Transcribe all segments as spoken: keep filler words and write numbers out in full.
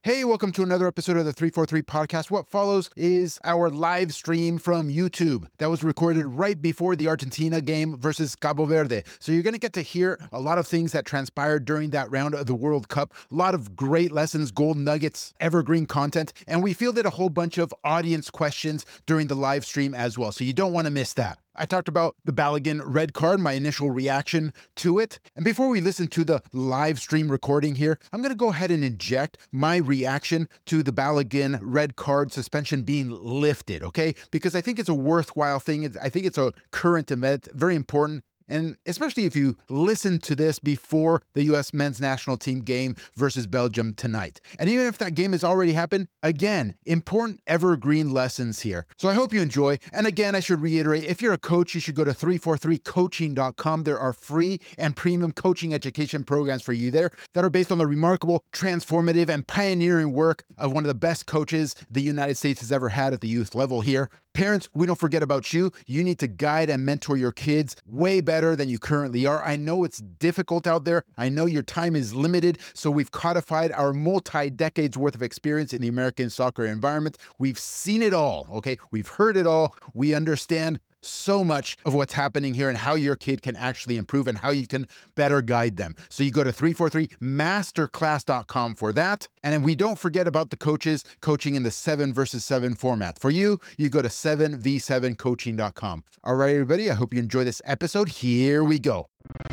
Hey, welcome to another episode of the three forty-three podcast. What follows is our live stream from YouTube that was recorded right before the Argentina game versus Cabo Verde. So you're going to get to hear a lot of things that transpired during that round of the World Cup. A lot of great lessons, gold nuggets, evergreen content, and we fielded a whole bunch of audience questions during the live stream as well. So you don't want to miss that. I talked about the Balogun red card, my initial reaction to it. And before we listen to the live stream recording here, I'm going to go ahead and inject my reaction to the Balogun red card suspension being lifted, okay? Because I think it's a worthwhile thing. I think it's a current event, very important. And especially if you listen to this before the U S men's national team game versus Belgium tonight. And even if that game has already happened, again, important evergreen lessons here. So I hope you enjoy. And again, I should reiterate, if you're a coach, you should go to three forty-three coaching dot com. There are free and premium coaching education programs for you there that are based on the remarkable, transformative, and pioneering work of one of the best coaches the United States has ever had at the youth level here. Parents, we don't forget about you. You need to guide and mentor your kids way better than you currently are. I know it's difficult out there. I know your time is limited. So we've codified our multi-decades worth of experience in the American soccer environment. We've seen it all, okay? We've heard it all. We understand so much of what's happening here and how your kid can actually improve and how you can better guide them. So you go to three forty-three masterclass dot com for that. And then we don't forget about the coaches coaching in the seven versus seven format. For you, you go to seven v seven coaching dot com. All right, everybody, I hope you enjoy this episode. Here we go.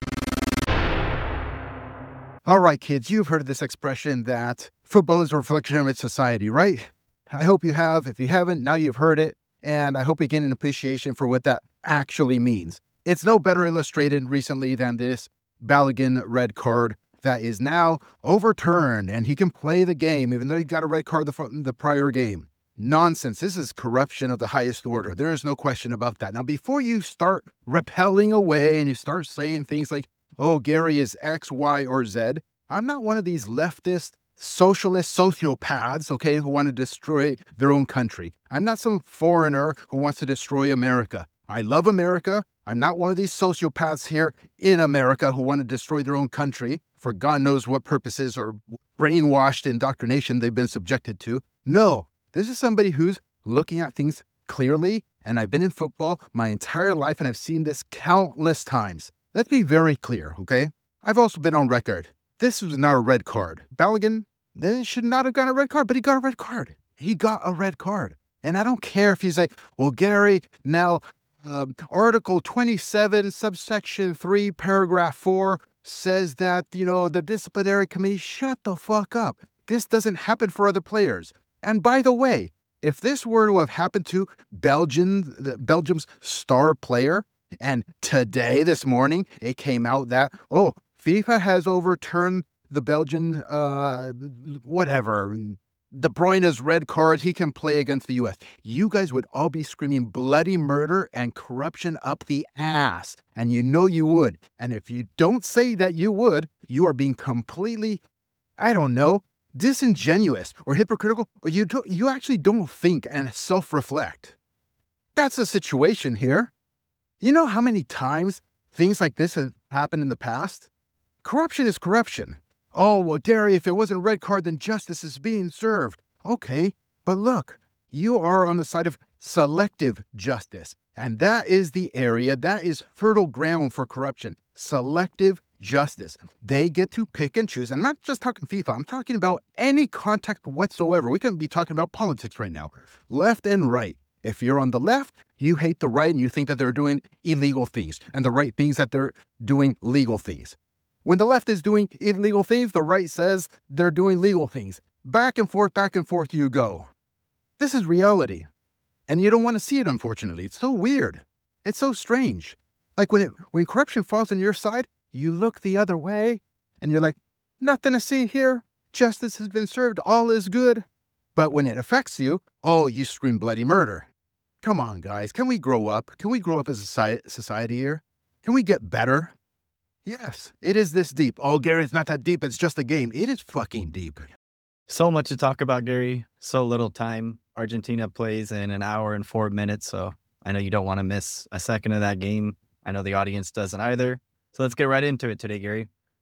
All right, kids, you've heard of this expression that football is a reflection of its society, right? I hope you have. If you haven't, now you've heard it. And I hope you get an appreciation for what that actually means. It's no better illustrated recently than this Balogun red card that is now overturned and he can play the game even though he got a red card the, the prior game. Nonsense. This is corruption of the highest order. There is no question about that. Now, before you start repelling away and you start saying things like, oh, Gary is X, Y, or Z, I'm not one of these leftist socialist sociopaths, okay, who want to destroy their own country. I'm not some foreigner who wants to destroy America. I love America. I'm not one of these sociopaths here in America who want to destroy their own country for God knows what purposes or brainwashed indoctrination they've been subjected to. No, this is somebody who's looking at things clearly, and I've been in football my entire life, and I've seen this countless times. Let's be very clear, okay? I've also been on record. This was not a red card. Balogun then should not have got a red card, but he got a red card. He got a red card. And I don't care if he's like, well, Gary, now um, Article twenty-seven, subsection three, paragraph four says that, you know, the disciplinary committee, shut the fuck up. This doesn't happen for other players. And by the way, if this were to have happened to Belgium, the, Belgium's star player, and today, this morning, it came out that, oh, FIFA has overturned the Belgian, uh, whatever, De Bruyne's red card. He can play against the U S. You guys would all be screaming bloody murder and corruption up the ass. And you know you would. And if you don't say that you would, you are being completely, I don't know, disingenuous or hypocritical, or you, do, you actually don't think and self-reflect. That's the situation here. You know how many times things like this have happened in the past? Corruption is corruption. Oh, well, Gary, if it wasn't a red card, then justice is being served. Okay, but look, you are on the side of selective justice. And that is the area, that is fertile ground for corruption. Selective justice. They get to pick and choose. I'm not just talking FIFA. I'm talking about any context whatsoever. We can be talking about politics right now. Left and right. If you're on the left, you hate the right and you think that they're doing illegal things, and the right thinks that they're doing legal things. When the left is doing illegal things, the right says they're doing legal things. Back and forth, back and forth you go. This is reality. And you don't want to see it, unfortunately. It's so weird. It's so strange. Like when it, when corruption falls on your side, you look the other way and you're like, nothing to see here. Justice has been served. All is good. But when it affects you, oh, you scream bloody murder. Come on, guys. Can we grow up? Can we grow up as a society here? Can we get better? Yes, it is this deep. Oh, Gary, it's not that deep. It's just a game. It is fucking deep. So much to talk about, Gary. So little time. Argentina plays in an hour and four minutes. So I know you don't want to miss a second of that game. I know the audience doesn't either. So let's get right into it today, Gary.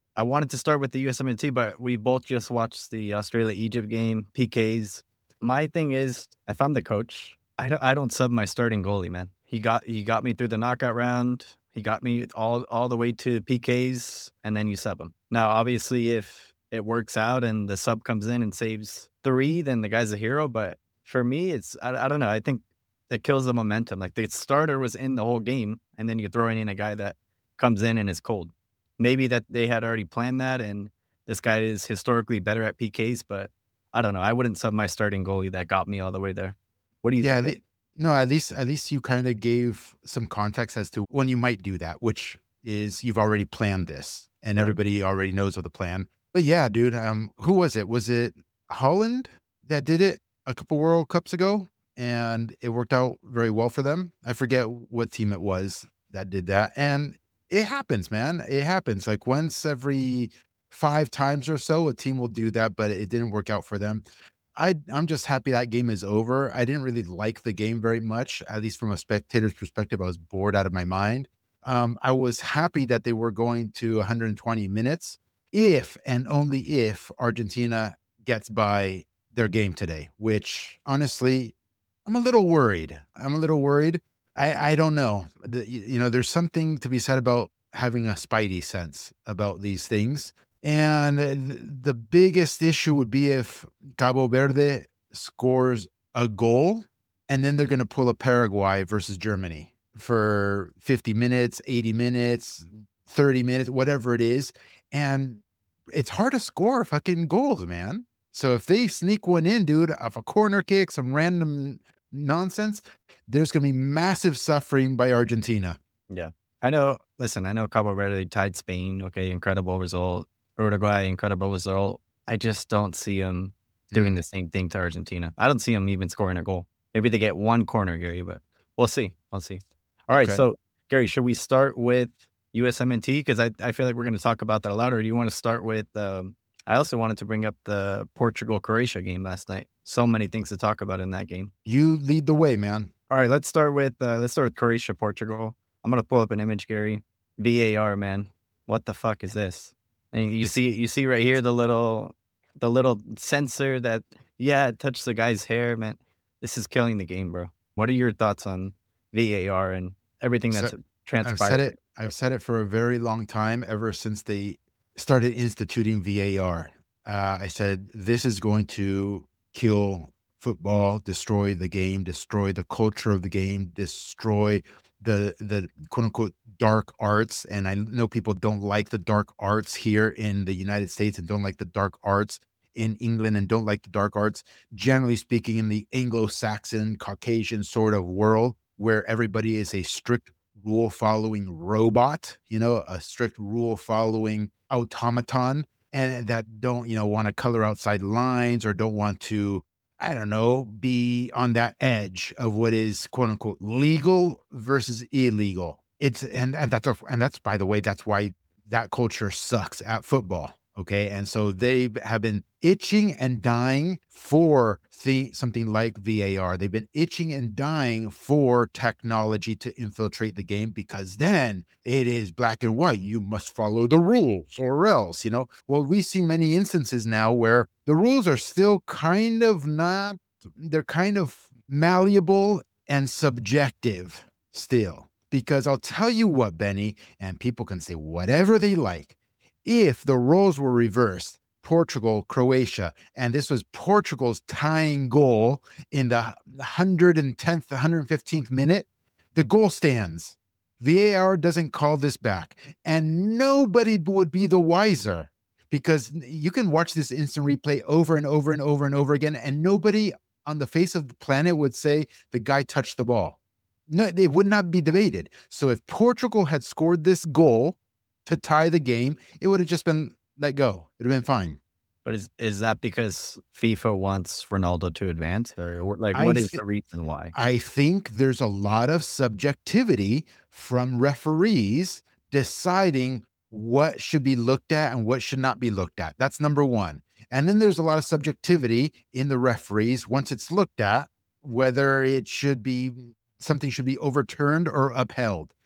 I wanted to start with the U S M N T, but we both just watched the Australia-Egypt game, P Ks. My thing is, if I'm the coach, I don't I don't sub my starting goalie, man. He got he got me through the knockout round. He got me all all the way to P Ks, and then you sub him. Now, obviously, if it works out and the sub comes in and saves three, then the guy's a hero. But for me, it's I, I don't know. I think it kills the momentum. Like the starter was in the whole game, and then you're throwing in a guy that comes in and is cold. Maybe that they had already planned that, and this guy is historically better at P Ks, but I don't know. I wouldn't sub my starting goalie that got me all the way there. What do you Yeah, think? the no, at least at least you kinda gave some context as to when you might do that, which is you've already planned this, and Right. everybody already knows of the plan. But yeah, dude, um, who was it? Was it Holland that did it a couple World Cups ago? And it worked out very well for them. I forget what team it was that did that, and it happens, man. It happens, like, once every five times or so, a team will do that, but it didn't work out for them. I I'm just happy that game is over. I didn't really like the game very much, at least from a spectator's perspective. I was bored out of my mind. Um, I was happy that they were going to one hundred twenty minutes if and only if Argentina gets by their game today, which honestly, I'm a little worried. I'm a little worried. I I don't know. The, you you know, there's something to be said about having a spidey sense about these things. And uh, th- the biggest issue would be if Cabo Verde scores a goal and then they're going to pull a Paraguay versus Germany for fifty minutes, eighty minutes, thirty minutes, whatever it is. And it's hard to score fucking goals, man. So if they sneak one in, dude, off a corner kick, some random nonsense, there's going to be massive suffering by Argentina. Yeah. I know. Listen, I know Cabo Verde tied Spain. Okay, incredible result. Uruguay, incredible result. I just don't see him doing Mm. the same thing to Argentina. I don't see him even scoring a goal. Maybe they get one corner, Gary, but we'll see. We'll see. All right. Okay. So, Gary, should we start with U S M N T? Because I, I feel like we're going to talk about that a lot. Or do you want to start with? Um, I also wanted to bring up the Portugal Croatia game last night. So many things to talk about in that game. You lead the way, man. All right, let's start with uh, let's start with Croatia, Portugal. I'm gonna pull up an image, Gary. V A R, man. What the fuck is this? And you see, you see right here the little, the little sensor that, yeah, it touched the guy's hair, man. This is killing the game, bro. What are your thoughts on V A R and everything So- that's I've transpired? said it. I've said it for a very long time, ever since they started instituting V A R. Uh, I said this is going to kill football, destroy the game, destroy the culture of the game, destroy the the quote unquote dark arts. And I know people don't like the dark arts here in the United States and don't like the dark arts in England and don't like the dark arts, generally speaking, in the Anglo-Saxon, Caucasian sort of world where everybody is a strict rule following robot, you know, a strict rule following automaton, and that don't, you know, want to color outside lines or don't want to, I don't know, be on that edge of what is quote unquote legal versus illegal. It's and, and that's a, and that's by the way, that's why that culture sucks at football. Okay. And so they have been itching and dying for the, something like V A R. They've been itching and dying for technology to infiltrate the game because then it is black and white. You must follow the rules or else, you know. Well, we see many instances now where the rules are still kind of not, they're kind of malleable and subjective still. Because I'll tell you what, Benny, and people can say whatever they like. If the roles were reversed, Portugal, Croatia, and this was Portugal's tying goal in the one hundred tenth, one hundred fifteenth minute, the goal stands. V A R doesn't call this back, and nobody would be the wiser because you can watch this instant replay over and over and over and over again, and nobody on the face of the planet would say the guy touched the ball. No, it would not be debated. So if Portugal had scored this goal to tie the game, it would have just been let go. It would have been fine. But is is that because FIFA wants Ronaldo to advance, or what- like I what is thi- the reason why? I think there's a lot of subjectivity from referees deciding what should be looked at and what should not be looked at. That's number one. And then there's a lot of subjectivity in the referees once it's looked at, whether it should be something should be overturned or upheld.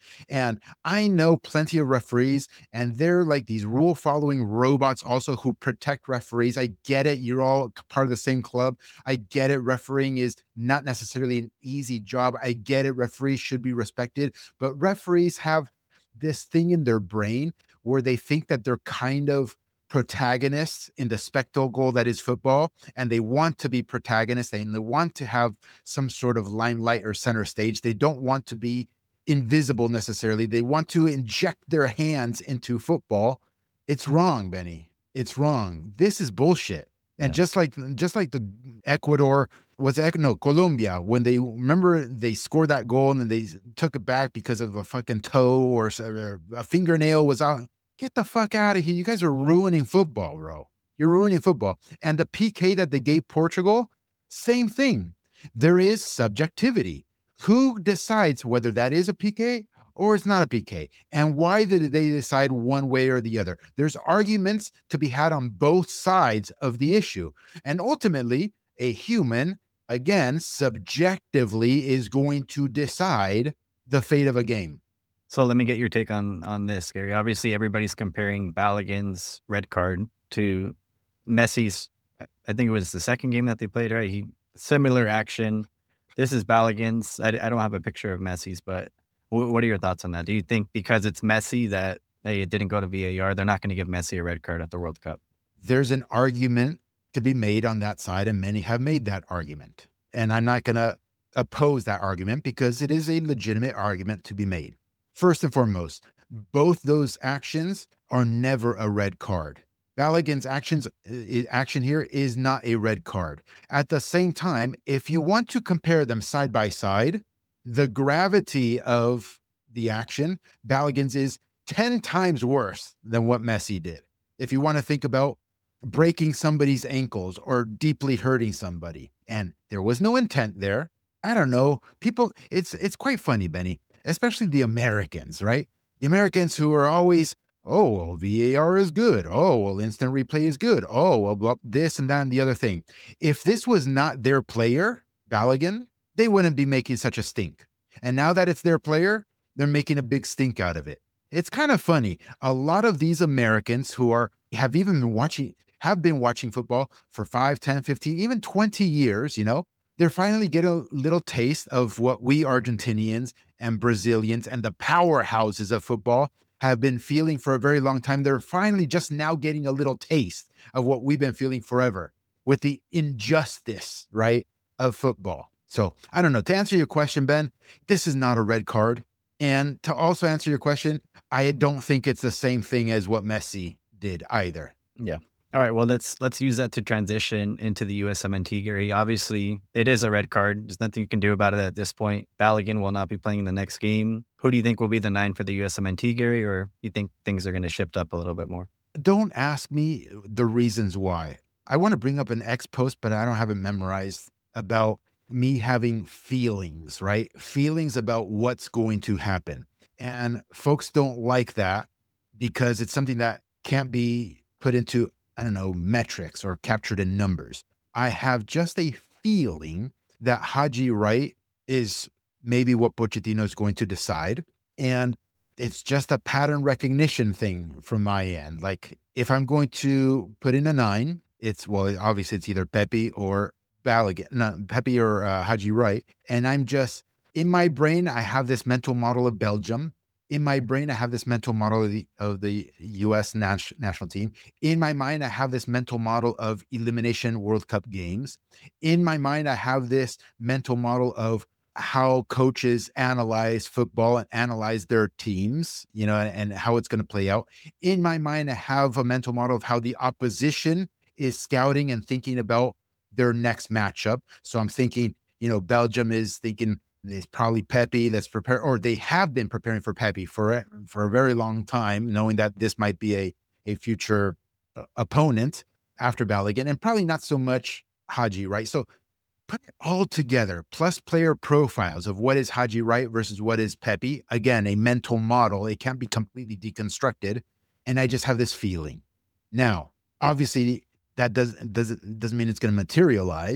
And I know plenty of referees, and they're like these rule following robots also who protect referees. I get it. You're all part of the same club. I get it. Refereeing is not necessarily an easy job. I get it. Referees should be respected, but referees have this thing in their brain where they think that they're kind of protagonists in the spectacle that is football, and they want to be protagonists and they want to have some sort of limelight or center stage. They don't want to be invisible necessarily. They want to inject their hands into football. It's wrong, Benny. It's wrong. This is bullshit. And Yeah. just like just like the Ecuador was it, no Colombia, when they remember they scored that goal and then they took it back because of a fucking toe or s- or a fingernail was out. Get the fuck out of here. You guys are ruining football, bro. You're ruining football. And the P K that they gave Portugal, same thing. There is subjectivity. Who decides whether that is a P K or it's not a P K? And why did they decide one way or the other? There's arguments to be had on both sides of the issue. And ultimately, a human, again, subjectively is going to decide the fate of a game. So let me get your take on on this, Gary. Obviously, everybody's comparing Balogun's red card to Messi's. I I think it was the second game that they played, right? He similar action. This is Balogun's. I, I don't have a picture of Messi's, but wh- what are your thoughts on that? Do you think because it's Messi that hey, it didn't go to V A R, they're not going to give Messi a red card at the World Cup? There's an argument to be made on that side, and many have made that argument. And I'm not going to oppose that argument because it is a legitimate argument to be made. First and foremost, both those actions are never a red card. Balogun's actions i- action here is not a red card. At the same time, if you want to compare them side by side, the gravity of the action, Balogun's is ten times worse than what Messi did. If you want to think about breaking somebody's ankles or deeply hurting somebody, and there was no intent there. I don't know. People, it's it's quite funny, Benny, especially the Americans, right? The Americans who are always, oh, well, V A R is good. Oh, well, instant replay is good. Oh, well, blah, this and that and the other thing. If this was not their player, Balogun, they wouldn't be making such a stink. And now that it's their player, they're making a big stink out of it. It's kind of funny. A lot of these Americans who are have even been watching, have been watching football for five, ten, fifteen, even twenty years, you know, they're finally getting a little taste of what we Argentinians and Brazilians and the powerhouses of football have been feeling for a very long time. They're finally just now getting a little taste of what we've been feeling forever with the injustice, right, of football. So I don't know. To answer your question, Ben, this is not a red card. And to also answer your question, I don't think it's the same thing as what Messi did either. Yeah. All right. Well, let's let's use that to transition into the U S M N T, Gary. Obviously, it is a red card. There's nothing you can do about it at this point. Balogun will not be playing in the next game. Who do you think will be the nine for the U S M N T, Gary, or you think things are going to shift up a little bit more? Don't ask me the reasons why. I want to bring up an X post, but I don't have it memorized about me having feelings, right? Feelings about what's going to happen. And folks don't like that because it's something that can't be put into, I don't know, metrics or captured in numbers. I have just a feeling that Haji Wright is maybe what Pochettino is going to decide. And it's just a pattern recognition thing from my end. Like if I'm going to put in a nine, it's, well, obviously it's either Pepe or Balogun, no, Pepe or uh, Haji Wright. And I'm just, in my brain, I have this mental model of Belgium. In my brain, I have this mental model of the, of the U S nas- national team. In my mind, I have this mental model of elimination World Cup games. In my mind, I have this mental model of how coaches analyze football and analyze their teams, you know, and, and how it's going to play out. In my mind, I have a mental model of how the opposition is scouting and thinking about their next matchup. So I'm thinking, you know, Belgium is thinking it's probably Pepe that's prepared, or they have been preparing for Pepe for a, for a very long time, knowing that this might be a, a future uh, opponent after Balogun, and probably not so much Haji, right? So put it all together, plus player profiles of what is Haji Wright versus what is Pepe. Again, a mental model. It can't be completely deconstructed. And I just have this feeling. Now, obviously, that does, doesn't, doesn't mean it's going to materialize,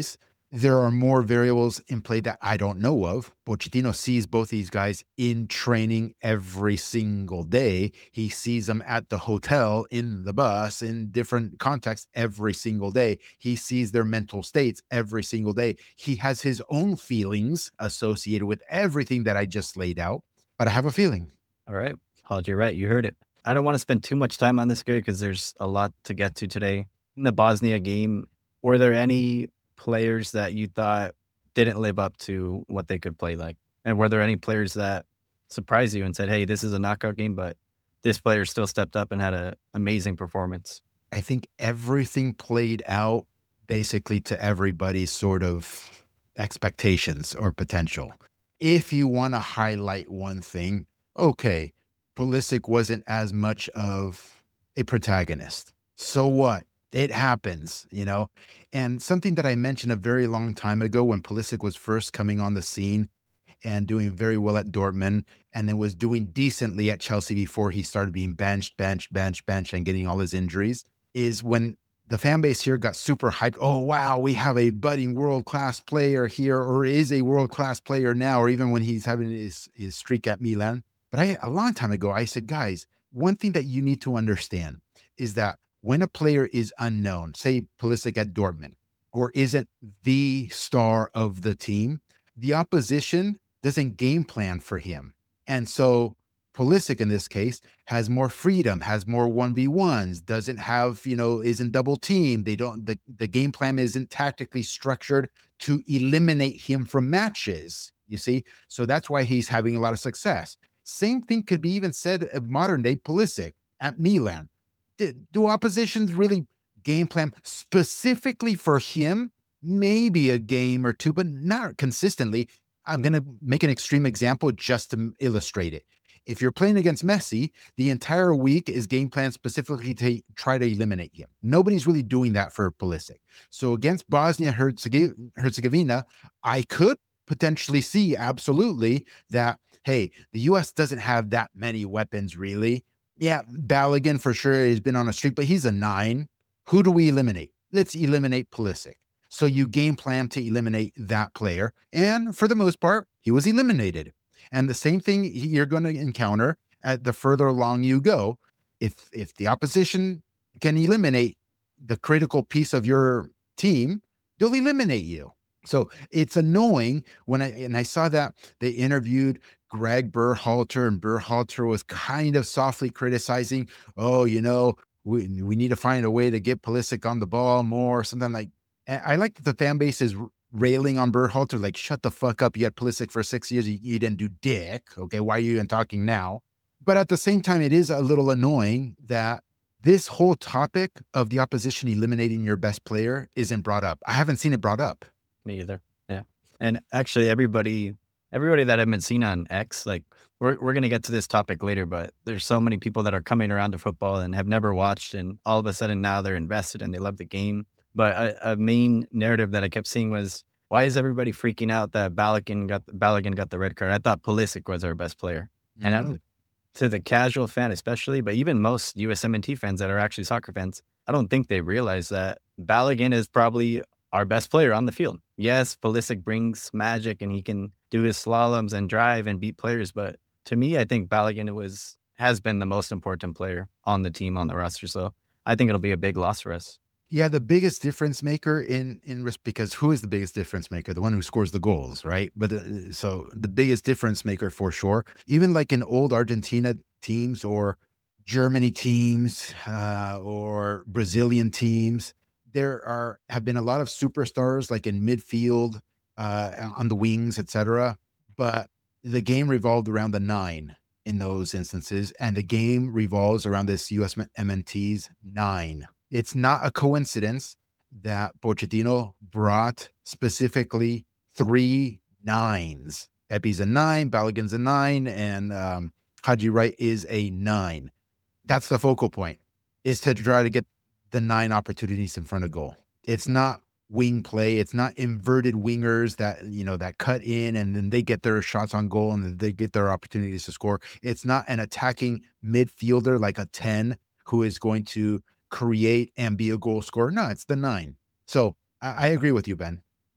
there are more variables in play that I don't know of. Pochettino sees both these guys in training every single day. He sees them at the hotel, in the bus, in different contexts every single day. He sees their mental states every single day. He has his own feelings associated with everything that I just laid out, but I have a feeling. All right. Hold you right. You heard it. I don't want to spend too much time on this guy because there's a lot to get to today. In the Bosnia game, were there any players that you thought didn't live up to what they could play like? And were there any players that surprised you and said, hey, this is a knockout game, but this player still stepped up and had an amazing performance? I think everything played out basically to everybody's sort of expectations or potential. If you want to highlight one thing, okay, Pulisic wasn't as much of a protagonist. So what? It happens, you know? And something that I mentioned a very long time ago when Pulisic was first coming on the scene and doing very well at Dortmund, and then was doing decently at Chelsea before he started being benched, benched, benched, benched, and getting all his injuries, is when the fan base here got super hyped. Oh, wow, we have a budding world-class player here, or is a world-class player now, or even when he's having his, his streak at Milan. But I, a long time ago, I said, guys, one thing that you need to understand is that when a player is unknown, say Pulisic at Dortmund, or isn't the star of the team, the opposition doesn't game plan for him. And so Pulisic in this case has more freedom, has more one v ones, doesn't have, you know, isn't double teamed. They don't, the, the game plan isn't tactically structured to eliminate him from matches, you see? So that's why he's having a lot of success. Same thing could be even said of modern day Pulisic at Milan. Do oppositions really game plan specifically for him? Maybe a game or two, but not consistently. I'm going to make an extreme example just to illustrate it. If you're playing against Messi, the entire week is game plan specifically to try to eliminate him. Nobody's really doing that for Pulisic. So against Bosnia Herzegovina, I could potentially see absolutely that, hey, the U S doesn't have that many weapons really. Yeah, Balogun for sure has been on a streak, but he's a nine. Who do we eliminate? Let's eliminate Pulisic. So you game plan to eliminate that player. And for the most part, he was eliminated. And the same thing you're going to encounter at the further along you go. If if the opposition can eliminate the critical piece of your team, they'll eliminate you. So it's annoying when I, and I saw that they interviewed Greg Berhalter, and Berhalter was kind of softly criticizing, oh, you know, we, we need to find a way to get Pulisic on the ball more, something like, I like that the fan base is railing on Berhalter, like, shut the fuck up. You had Pulisic for six years. You, you didn't do dick. Okay. Why are you even talking now? But at the same time, it is a little annoying that this whole topic of the opposition eliminating your best player isn't brought up. I haven't seen it brought up. Me either. Yeah. And actually everybody, everybody that I've been seeing on X, like we're, we're going to get to this topic later, but there's so many people that are coming around to football and have never watched. And all of a sudden now they're invested and they love the game. But a, a main narrative that I kept seeing was, why is everybody freaking out that Balogun got, Balogun got the red card? I thought Pulisic was our best player. Mm-hmm. And I don't, to the casual fan especially, but even most U S M N T fans that are actually soccer fans, I don't think they realize that Balogun is probably our best player on the field. Yes, Pulisic brings magic and he can do his slaloms and drive and beat players. But to me, I think Balogun was has been the most important player on the team, on the roster. So I think it'll be a big loss for us. Yeah, the biggest difference maker in in risk, because who is the biggest difference maker? The one who scores the goals, right? But the, so the biggest difference maker for sure. Even like in old Argentina teams or Germany teams uh, or Brazilian teams, there are have been a lot of superstars like in midfield, uh, on the wings, et cetera. But the game revolved around the nine in those instances, and the game revolves around this U S M N T's nine. It's not a coincidence that Pochettino brought specifically three nines. Pepe's a nine, Balogun's a nine, and um, Haji Wright is a nine. That's the focal point, is to try to get the nine opportunities in front of goal. It's not wing play. It's not inverted wingers that, you know, that cut in and then they get their shots on goal and then they get their opportunities to score. It's not an attacking midfielder like a ten who is going to create and be a goal scorer. No, it's the nine. So I, I agree with you, Ben. Yeah.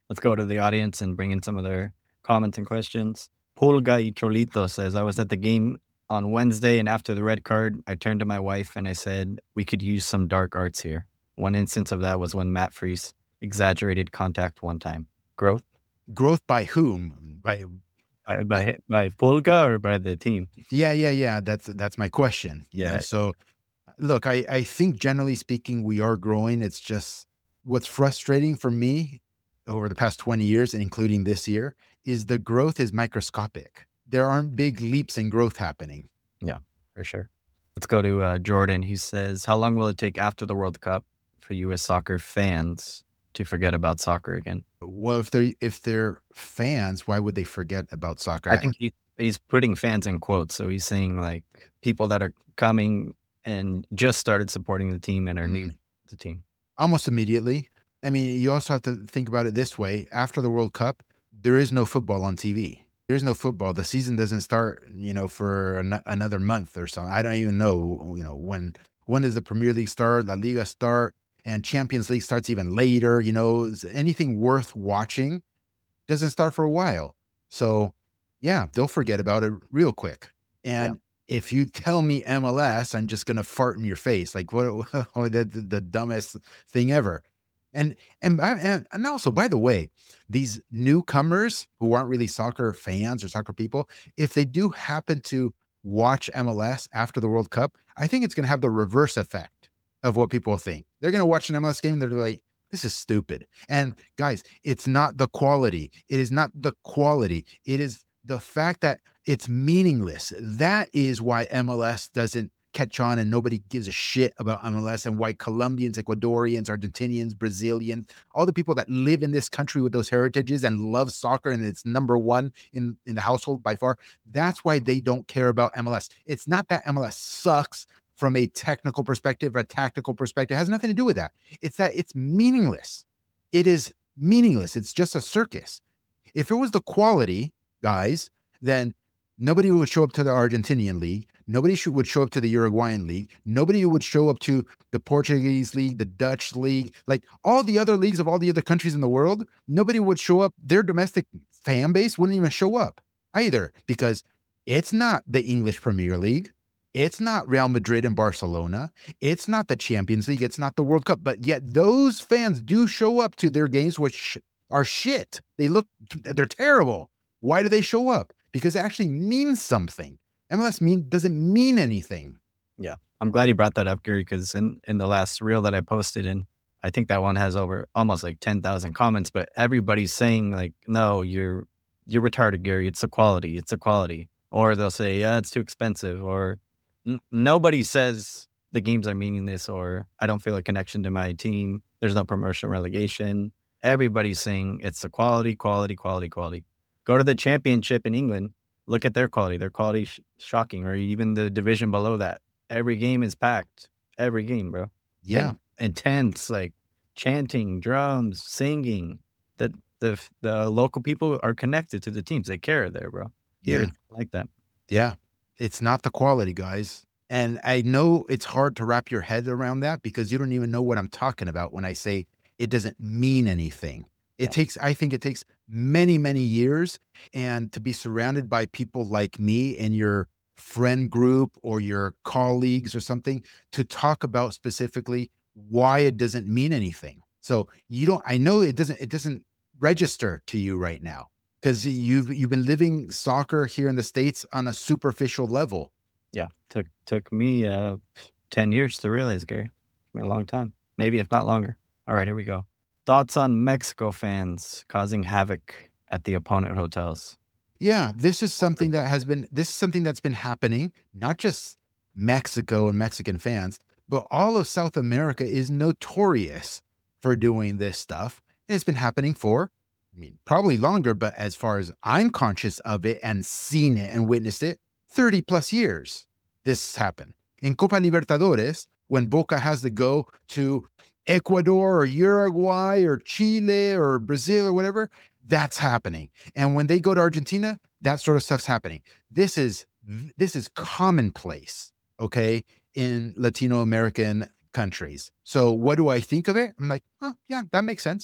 Let's go to the audience and bring in some of their comments and questions. Pulga y Cholito says, I was at the game on Wednesday, and after the red card, I turned to my wife and I said, we could use some dark arts here. One instance of that was when Matt Freese exaggerated contact one time. Growth? Growth by whom? By By, by, by Pulga or by the team? yeah, yeah, yeah. That's that's my question. You know, Yeah. So, look, I I think generally speaking, we are growing. It's just what's frustrating for me over the past twenty years, and including this year, is the growth is microscopic. There aren't big leaps in growth happening. For sure. Let's go to uh, Jordan. He says, how long will it take after the World Cup for U S soccer fans to forget about soccer again? Well, if they're if they're fans, why would they forget about soccer? I think he, he's putting fans in quotes. So he's saying like people that are coming and just started supporting the team and are new to the team. Almost immediately. I mean, you also have to think about it this way. After the World Cup, there is no football on T V. There's no football. The season doesn't start, you know, for an- another month or so. I don't even know, you know, when when does the Premier League start, La Liga start, and Champions League starts even later. You know, is anything worth watching doesn't start for a while. So, yeah, they'll forget about it real quick. And if you tell me M L S, I'm just gonna fart in your face, like what? Oh, the, the, the dumbest thing ever. And and I- and and also, by the way, these newcomers who aren't really soccer fans or soccer people, if they do happen to watch M L S after the World Cup, I think it's going to have the reverse effect of what people think. They're going to watch an M L S game. They're like, this is stupid. And guys, it's not the quality. It is not the quality. It is the fact that it's meaningless. That is why M L S doesn't catch on and nobody gives a shit about M L S, and why Colombians, Ecuadorians, Argentinians, Brazilians, all the people that live in this country with those heritages and love soccer, and it's number one in, in the household by far. That's why they don't care about M L S. It's not that M L S sucks from a technical perspective or a tactical perspective. It has nothing to do with that. It's that it's meaningless. It is meaningless. It's just a circus. If it was the quality, guys, then nobody would show up to the Argentinian league. Nobody should, would show up to the Uruguayan league. Nobody would show up to the Portuguese league, the Dutch league, like all the other leagues of all the other countries in the world. Nobody would show up. Their domestic fan base wouldn't even show up either, because it's not the English Premier League. It's not Real Madrid and Barcelona. It's not the Champions League. It's not the World Cup. But yet those fans do show up to their games, which are shit. They look, they're terrible. Why do they show up? Because it actually means something. M L S mean doesn't mean anything. I'm glad you brought that up, Gary, because in, in the last reel that I posted in, I think that one has over almost like ten thousand comments, but everybody's saying like, no, you're, you're retarded, Gary. It's a quality. It's a quality. Or they'll say, yeah, it's too expensive. Or n- nobody says the games are meaningless, or I don't feel a connection to my team. There's no promotion relegation. Everybody's saying it's a quality, quality, quality, quality. Go to the championship in England. Look at their quality. Their quality sh- shocking, or even the division below that. Every game is packed. Every game, bro. Yeah. And intense, like chanting, drums, singing. The the the local people are connected to the teams. They care there, bro. Yeah. Here, like that. Yeah. It's not the quality, guys. And I know it's hard to wrap your head around that because you don't even know what I'm talking about when I say it doesn't mean anything. It Yeah. takes, I think it takes many, many years, and to be surrounded by people like me in your friend group or your colleagues or something to talk about specifically why it doesn't mean anything. So you don't, I know it doesn't, it doesn't register to you right now because you've, you've been living soccer here in the States on a superficial level. Yeah. Took took me uh ten years to realize, Gary. Took me a long time. Maybe if not longer. All right, here we go. Thoughts on Mexico fans causing havoc at the opponent hotels. Yeah, this is something that has been, this is something that's been happening, not just Mexico and Mexican fans, but all of South America is notorious for doing this stuff. And it's been happening for, I mean, probably longer, but as far as I'm conscious of it and seen it and witnessed it, thirty plus years this happened. In Copa Libertadores, when Boca has to go to Ecuador or Uruguay or Chile or Brazil or whatever, that's happening. And when they go to Argentina, that sort of stuff's happening. This is this is commonplace, okay, in Latino American countries. So what do I think of it? I'm like, oh, yeah, that makes sense.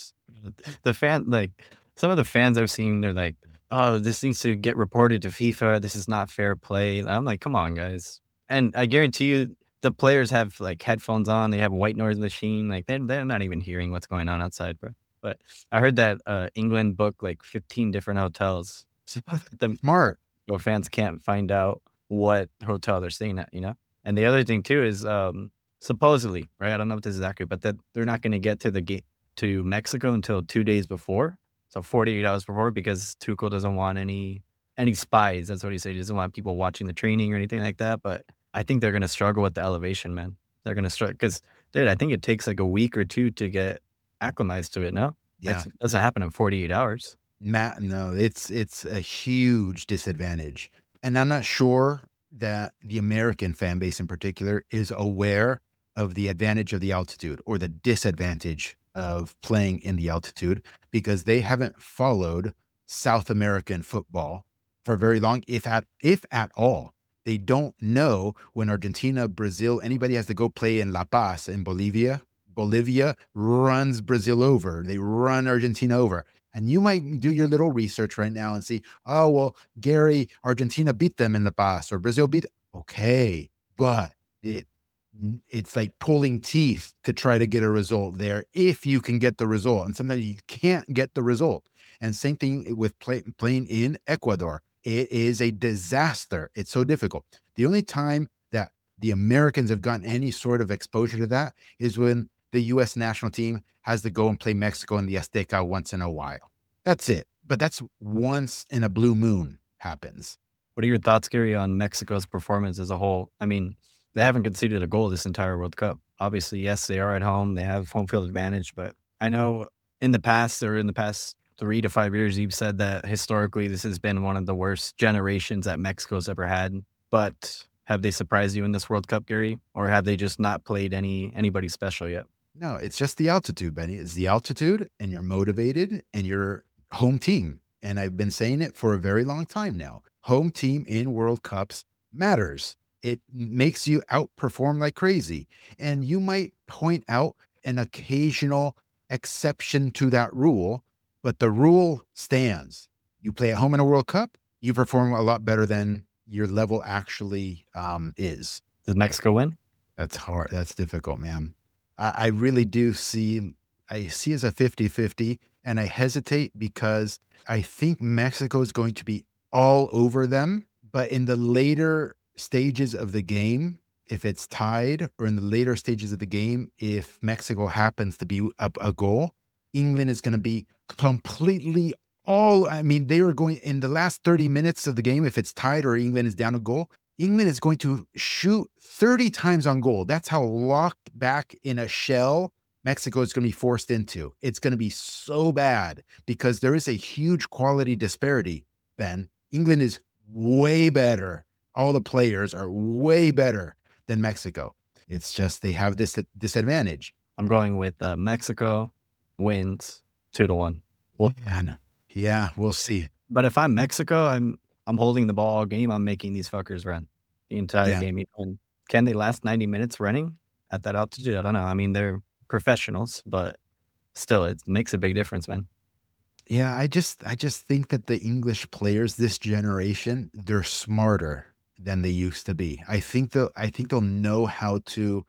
The fan, like some of the fans I've seen, they're like, "Oh, this needs to get reported to FIFA. This is not fair play." And I'm like, "Come on, guys!" And I guarantee you, the players have like headphones on. They have a white noise machine. Like they're they're not even hearing what's going on outside, bro. But I heard that uh, England booked like fifteen different hotels. So the Smart. Mexico fans can't find out what hotel they're staying at, you know? And the other thing too is um supposedly, right? I don't know if this is accurate, but that they're not going to get to the gate to Mexico until two days before. So forty-eight hours before because Tuchel doesn't want any any spies. That's what he said. He doesn't want people watching the training or anything like that. But I think they're going to struggle with the elevation, man. They're going to struggle because, dude, I think it takes like a week or two to get acclimatized to it. No, Yeah. it doesn't happen in forty-eight hours. Matt, no, it's it's a huge disadvantage. And I'm not sure that the American fan base in particular is aware of the advantage of the altitude or the disadvantage of playing in the altitude because they haven't followed South American football for very long, if at if at all. They don't know when Argentina, Brazil, anybody has to go play in La Paz in Bolivia. Bolivia runs Brazil over. They run Argentina over. And you might do your little research right now and see, oh, well, Gary, Argentina beat them in the past or Brazil beat. Okay, but it it's like pulling teeth to try to get a result there if you can get the result. And sometimes you can't get the result. And same thing with play, playing in Ecuador. It is a disaster. It's so difficult. The only time that the Americans have gotten any sort of exposure to that is when the U S national team has to go and play Mexico in the Azteca once in a while. That's it. But that's once in a blue moon happens. What are your thoughts, Gary, on Mexico's performance as a whole? I mean, they haven't conceded a goal this entire World Cup. Obviously, yes, they are at home. They have home field advantage. But I know in the past or in the past three to five years, you've said that historically this has been one of the worst generations that Mexico's ever had. But have they surprised you in this World Cup, Gary? Or have they just not played any anybody special yet? No, it's just the altitude, Benny. It's the altitude, and you're motivated, and you're home team. And I've been saying it for a very long time now. Home team in World Cups matters. It makes you outperform like crazy. And you might point out an occasional exception to that rule, but the rule stands. You play at home in a World Cup, you perform a lot better than your level actually um, is. Does Mexico win? That's hard. That's difficult, man. I, I really do see, I see as a fifty-fifty, and I hesitate because I think Mexico is going to be all over them. But in the later stages of the game, if it's tied, or in the later stages of the game, if Mexico happens to be up a goal, England is going to be completely all, I mean, they are going in the last thirty minutes of the game. If it's tied or England is down a goal, England is going to shoot thirty times on goal. That's how locked back in a shell Mexico is going to be forced into. It's going to be so bad because there is a huge quality disparity, Ben. England is way better. All the players are way better than Mexico. It's just they have this disadvantage. I'm going with uh, Mexico wins two to one. Well, yeah, yeah, we'll see. But if I'm Mexico, I'm I'm holding the ball all game. I'm making these fuckers run the entire Yeah. game. And can they last ninety minutes running at that altitude? I don't know. I mean, they're professionals, but still, it makes a big difference, man. Yeah, I just I just think that the English players this generation, they're smarter than they used to be. I think they'll I think they'll know how to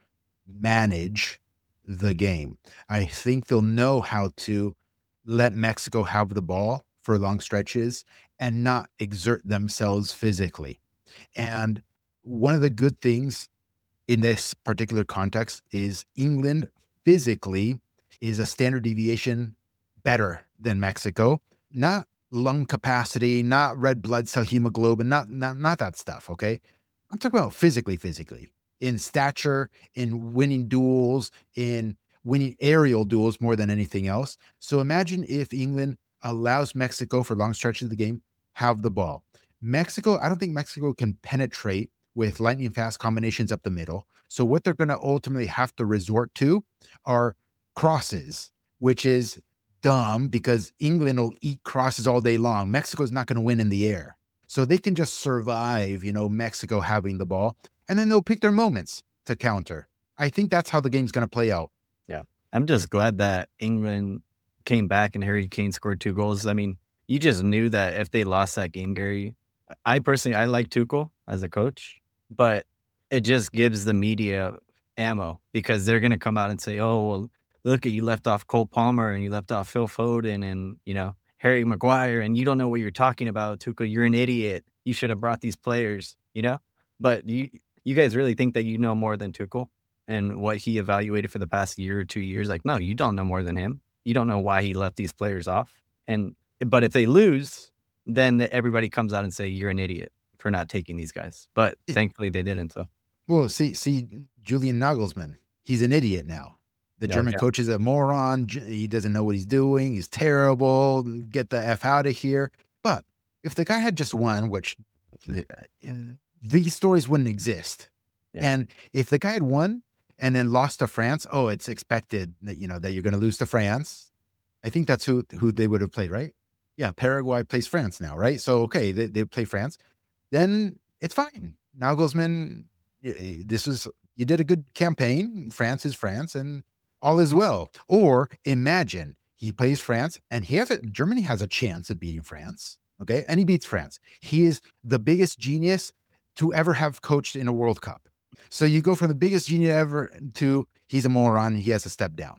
manage the game. I think they'll know how to let Mexico have the ball for long stretches and not exert themselves physically. And one of the good things in this particular context is England physically is a standard deviation better than Mexico. Not lung capacity, not red blood cell hemoglobin, not, not, not that stuff, okay? I'm talking about physically, physically. In stature, in winning duels, in winning aerial duels more than anything else. So imagine if England allows Mexico for long stretches of the game, have the ball. Mexico, I don't think Mexico can penetrate with lightning fast combinations up the middle. So what they're going to ultimately have to resort to are crosses, which is dumb because England will eat crosses all day long. Mexico's not going to win in the air. So they can just survive, you know, Mexico having the ball, and then they'll pick their moments to counter. I think that's how the game's going to play out. I'm just glad that England came back and Harry Kane scored two goals. I mean, you just knew that if they lost that game, Gary, I personally, I like Tuchel as a coach, but it just gives the media ammo because they're going to come out and say, oh, well, look at you left off Cole Palmer and you left off Phil Foden and, you know, Harry Maguire, and you don't know what you're talking about, Tuchel. You're an idiot. You should have brought these players, you know? But you you guys really think that you know more than Tuchel and what he evaluated for the past year or two years? Like, no, you don't know more than him. You don't know why he left these players off. And but if they lose, then everybody comes out and say you're an idiot for not taking these guys. But thankfully they didn't. So Well, see, see, Julian Nagelsmann, he's an idiot now. The Yeah, German yeah. coach is a moron. J- He doesn't know what he's doing. He's terrible. Get the F out of here. But if the guy had just won, which uh, these stories wouldn't exist. Yeah. And if the guy had won and then lost to France, oh, it's expected that, you know, that you're going to lose to France. I think that's who, who they would have played, right? Yeah, Paraguay plays France now, right? So, okay, they, they play France. Then it's fine. Nagelsmann, y- this was, you did a good campaign. France is France and all is well. Or imagine he plays France and he has a, Germany has a chance of beating France. Okay. And he beats France. He is the biggest genius to ever have coached in a World Cup. So you go from the biggest genius ever to he's a moron. He has to step down.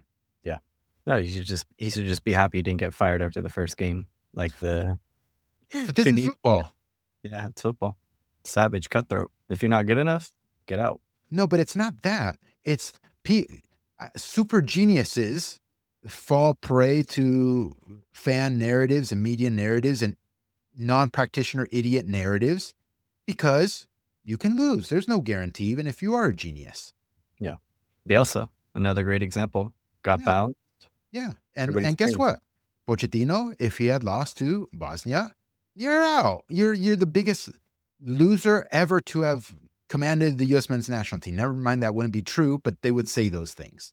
No, you should just he should just be happy he didn't get fired after the first game. Like the But this is Finito. football. Yeah, it's football. Savage cutthroat. If you're not good enough, get out. No, but it's not that. It's P- uh, super geniuses fall prey to fan narratives and media narratives and non-practitioner idiot narratives because you can lose. There's no guarantee, even if you are a genius. Bielsa, another great example, got Yeah. bound. Yeah. And Everybody's and guess scared. what? Pochettino, if he had lost to Bosnia, you're out. You're you're the biggest loser ever to have commanded the U S men's national team. Never mind, that wouldn't be true, but they would say those things.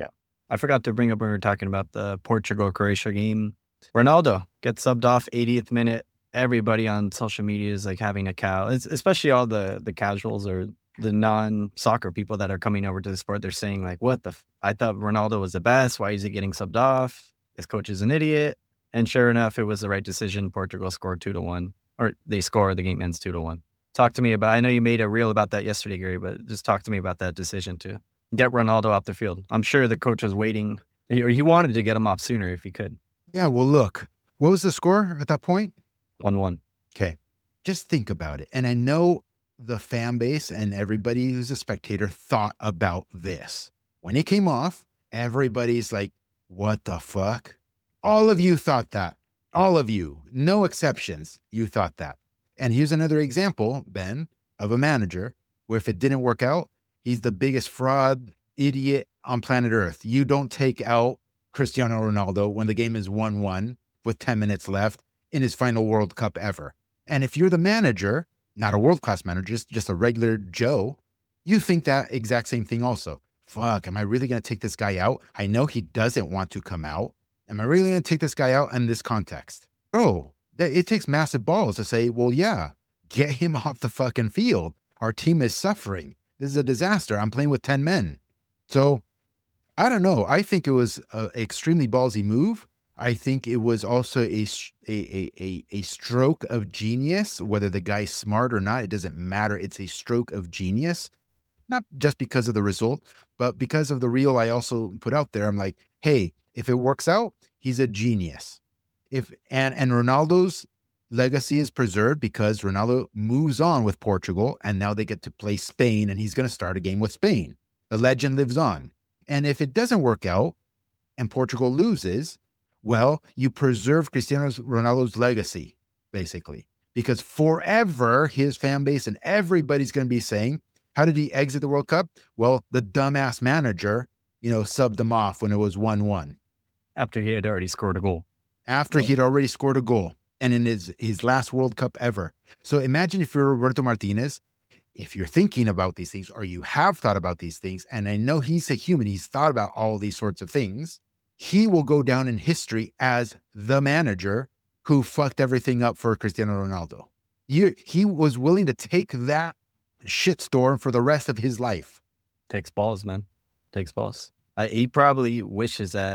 I forgot to bring up when we were talking about the Portugal-Croatia game. Ronaldo gets subbed off eightieth minute. Everybody on social media is like having a cow, it's, especially all the the casuals or the non-soccer people that are coming over to the sport. They're saying like, what the, f- I thought Ronaldo was the best. Why is he getting subbed off? His coach is an idiot. And sure enough, it was the right decision. Portugal scored two to one, or they score, the game ends two to one. Talk to me about, I know you made a reel about that yesterday, Gary, but just talk to me about that decision to get Ronaldo off the field. I'm sure the coach was waiting, or he wanted to get him off sooner if he could. Yeah, well, look, what was the score at that point? one one. Okay. Just think about it. And I know the fan base and everybody who's a spectator thought about this. When it came off, everybody's like, what the fuck? All of you thought that. All of you, no exceptions, you thought that. And here's another example, Ben, of a manager where if it didn't work out, he's the biggest fraud idiot on planet Earth. You don't take out Cristiano Ronaldo when the game is one one with ten minutes left in his final World Cup ever. And if you're the manager, not a world-class manager, just, just a regular Joe, you think that exact same thing also. Fuck, am I really going to take this guy out? I know he doesn't want to come out. Am I really going to take this guy out in this context? Oh, th- it takes massive balls to say, well, yeah, get him off the fucking field. Our team is suffering. This is a disaster. I'm playing with ten men. So I don't know. I think it was an extremely ballsy move. I think it was also a, sh- a, a, a, a stroke of genius, whether the guy's smart or not, it doesn't matter. It's a stroke of genius, not just because of the result, but because of the reel I also put out there. I'm like, hey, if it works out, he's a genius. If and and Ronaldo's legacy is preserved because Ronaldo moves on with Portugal and now they get to play Spain and he's going to start a game with Spain. The legend lives on. And if it doesn't work out and Portugal loses, well, you preserve Cristiano Ronaldo's legacy, basically, because forever his fan base and everybody's going to be saying, how did he exit the World Cup? Well, the dumbass manager, you know, subbed him off when it was one one After he had already scored a goal. after he'd already scored a goal and in his, his last World Cup ever. So imagine if you're Roberto Martinez, if you're thinking about these things or you have thought about these things, and I know he's a human, he's thought about all these sorts of things, he will go down in history as the manager who fucked everything up for Cristiano Ronaldo. You, he was willing to take that shitstorm for the rest of his life. Takes balls, man. Takes balls. Uh, he probably wishes that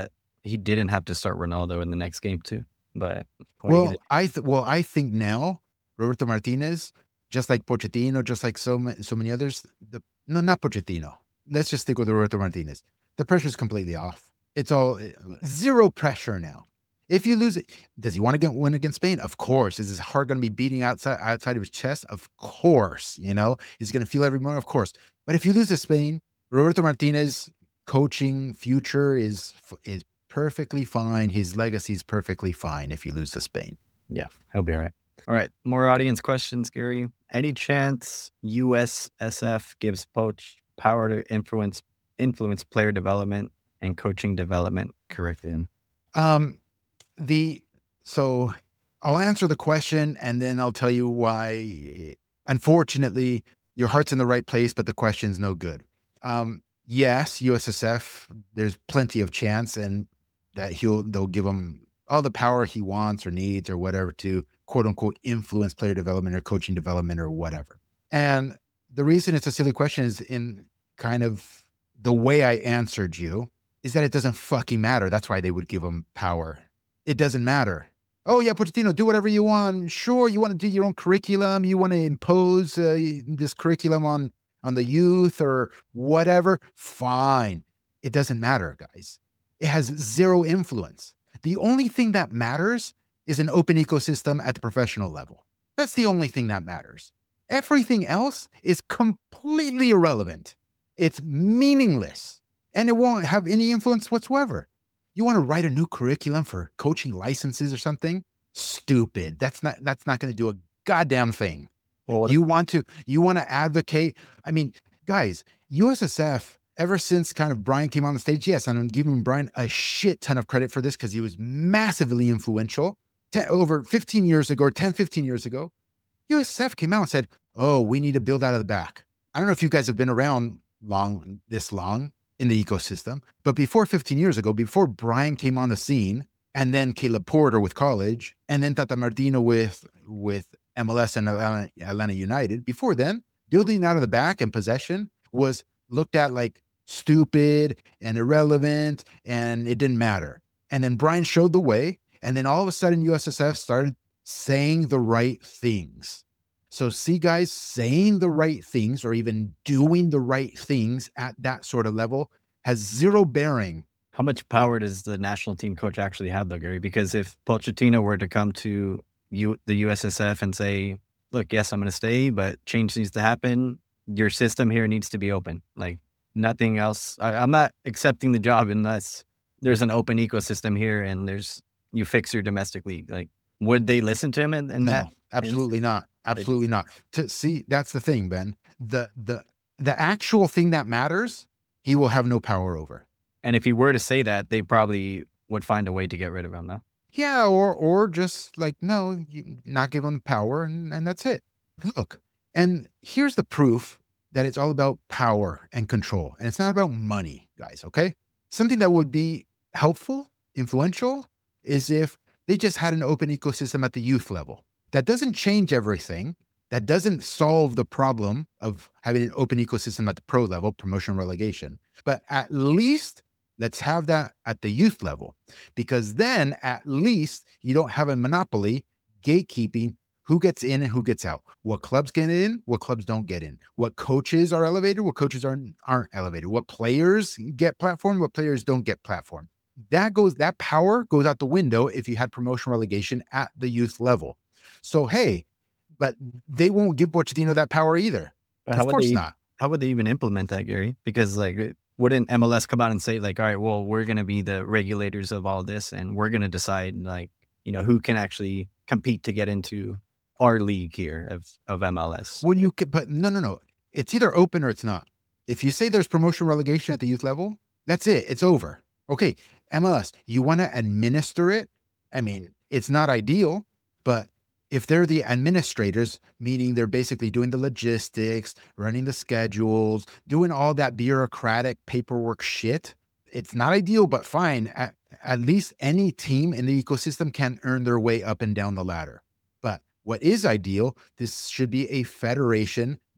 he didn't have to start Ronaldo in the next game too. But what are you Well, gonna- I th- well, I think now Roberto Martinez, just like Pochettino, just like so many, so many others. The, no, not Pochettino. Let's just stick with Roberto Martinez. The pressure's completely off. It's all zero pressure now. If you lose it, does he want to get win against Spain? Of course. Is his heart going to be beating outside outside of his chest? Of course. You know, he's going to feel every moment. Of course. But if you lose to Spain, Roberto Martinez coaching future is is perfectly fine. His legacy is perfectly fine if you lose to Spain. Yeah, he'll be all right. All right, more audience questions, Gary. Any chance U S S F gives Poch power to influence influence player development and coaching development curriculum? Um, the so I'll answer the question and then I'll tell you why. Unfortunately, your heart's in the right place, but the question's no good. Um, yes, U S S F, there's plenty of chance, and that he'll they'll give him all the power he wants or needs or whatever to quote unquote influence player development or coaching development or whatever. And the reason it's a silly question is in kind of the way I answered you is that it doesn't fucking matter. That's why they would give him power. It doesn't matter. Oh yeah, Pochettino, do whatever you want. Sure, you want to do your own curriculum. You want to impose uh, this curriculum on on the youth or whatever. Fine. It doesn't matter, guys. It has zero influence. The only thing that matters is an open ecosystem at the professional level. That's the only thing that matters. Everything else is completely irrelevant. It's meaningless, and it won't have any influence whatsoever. You want to write a new curriculum for coaching licenses or something? Stupid. That's not that's not going to do a goddamn thing. Well, You want to you want to advocate. I mean, guys, U S S F, ever since kind of Brian came on the stage, yes, and I'm giving Brian a shit ton of credit for this because he was massively influential. Ten, over fifteen years ago, or ten, fifteen years ago, U S S F came out and said, oh, we need to build out of the back. I don't know if you guys have been around long, this long in the ecosystem, but before fifteen years ago, before Brian came on the scene, and then Caleb Porter with college, and then Tata Martino with, with M L S and Atlanta, Atlanta United, before then, building out of the back and possession was looked at like stupid and irrelevant, and it didn't matter. And then Brian showed the way, and then all of a sudden U S S F started saying the right things. So see, guys, saying the right things or even doing the right things at that sort of level has zero bearing. how much power does the national team coach actually have, though, Gary? Because if Pochettino were to come to you, the U S S F, and say, "Look, yes, I'm going to stay, but change needs to happen. Your system here needs to be open. Like nothing else. I, I'm not accepting the job unless there's an open ecosystem here and there's you fix your domestic league." Like, would they listen to him? And, and No, that absolutely not. Absolutely not. To see, that's the thing, Ben. The the the actual thing that matters, he will have no power over. and if he were to say that, they probably would find a way to get rid of him. No. Yeah, or or just like, no, you not give him power, and, and that's it. Look, and here's the proof that it's all about power and control. And it's not about money, guys, okay? Something that would be helpful, influential, is if they just had an open ecosystem at the youth level. That doesn't change everything. That doesn't solve the problem of having an open ecosystem at the pro level, promotion, relegation. But at least let's have that at the youth level, because then at least you don't have a monopoly gatekeeping who gets in and who gets out, what clubs get in, what clubs don't get in, what coaches are elevated, what coaches aren't, aren't elevated, what players get platform, what players don't get platform. That goes, that power goes out the window if you had promotion relegation at the youth level. So, hey, but they won't give Pochettino that power either. But how Of would course they, not. How would they even implement that, Gary? Because like, wouldn't M L S come out and say like, all right, well, we're going to be the regulators of all this, and we're going to decide like, you know, who can actually compete to get into our league here of, of M L S. When you can, but no, no, no. It's either open or it's not. If you say there's promotion relegation at the youth level, that's it. It's over. Okay. M L S, you want to administer it? I mean, it's not ideal, but if they're the administrators, meaning they're basically doing the logistics, running the schedules, doing all that bureaucratic paperwork shit, it's not ideal, but fine. At, at least any team in the ecosystem can earn their way up and down the ladder. But what is ideal, this should be a federation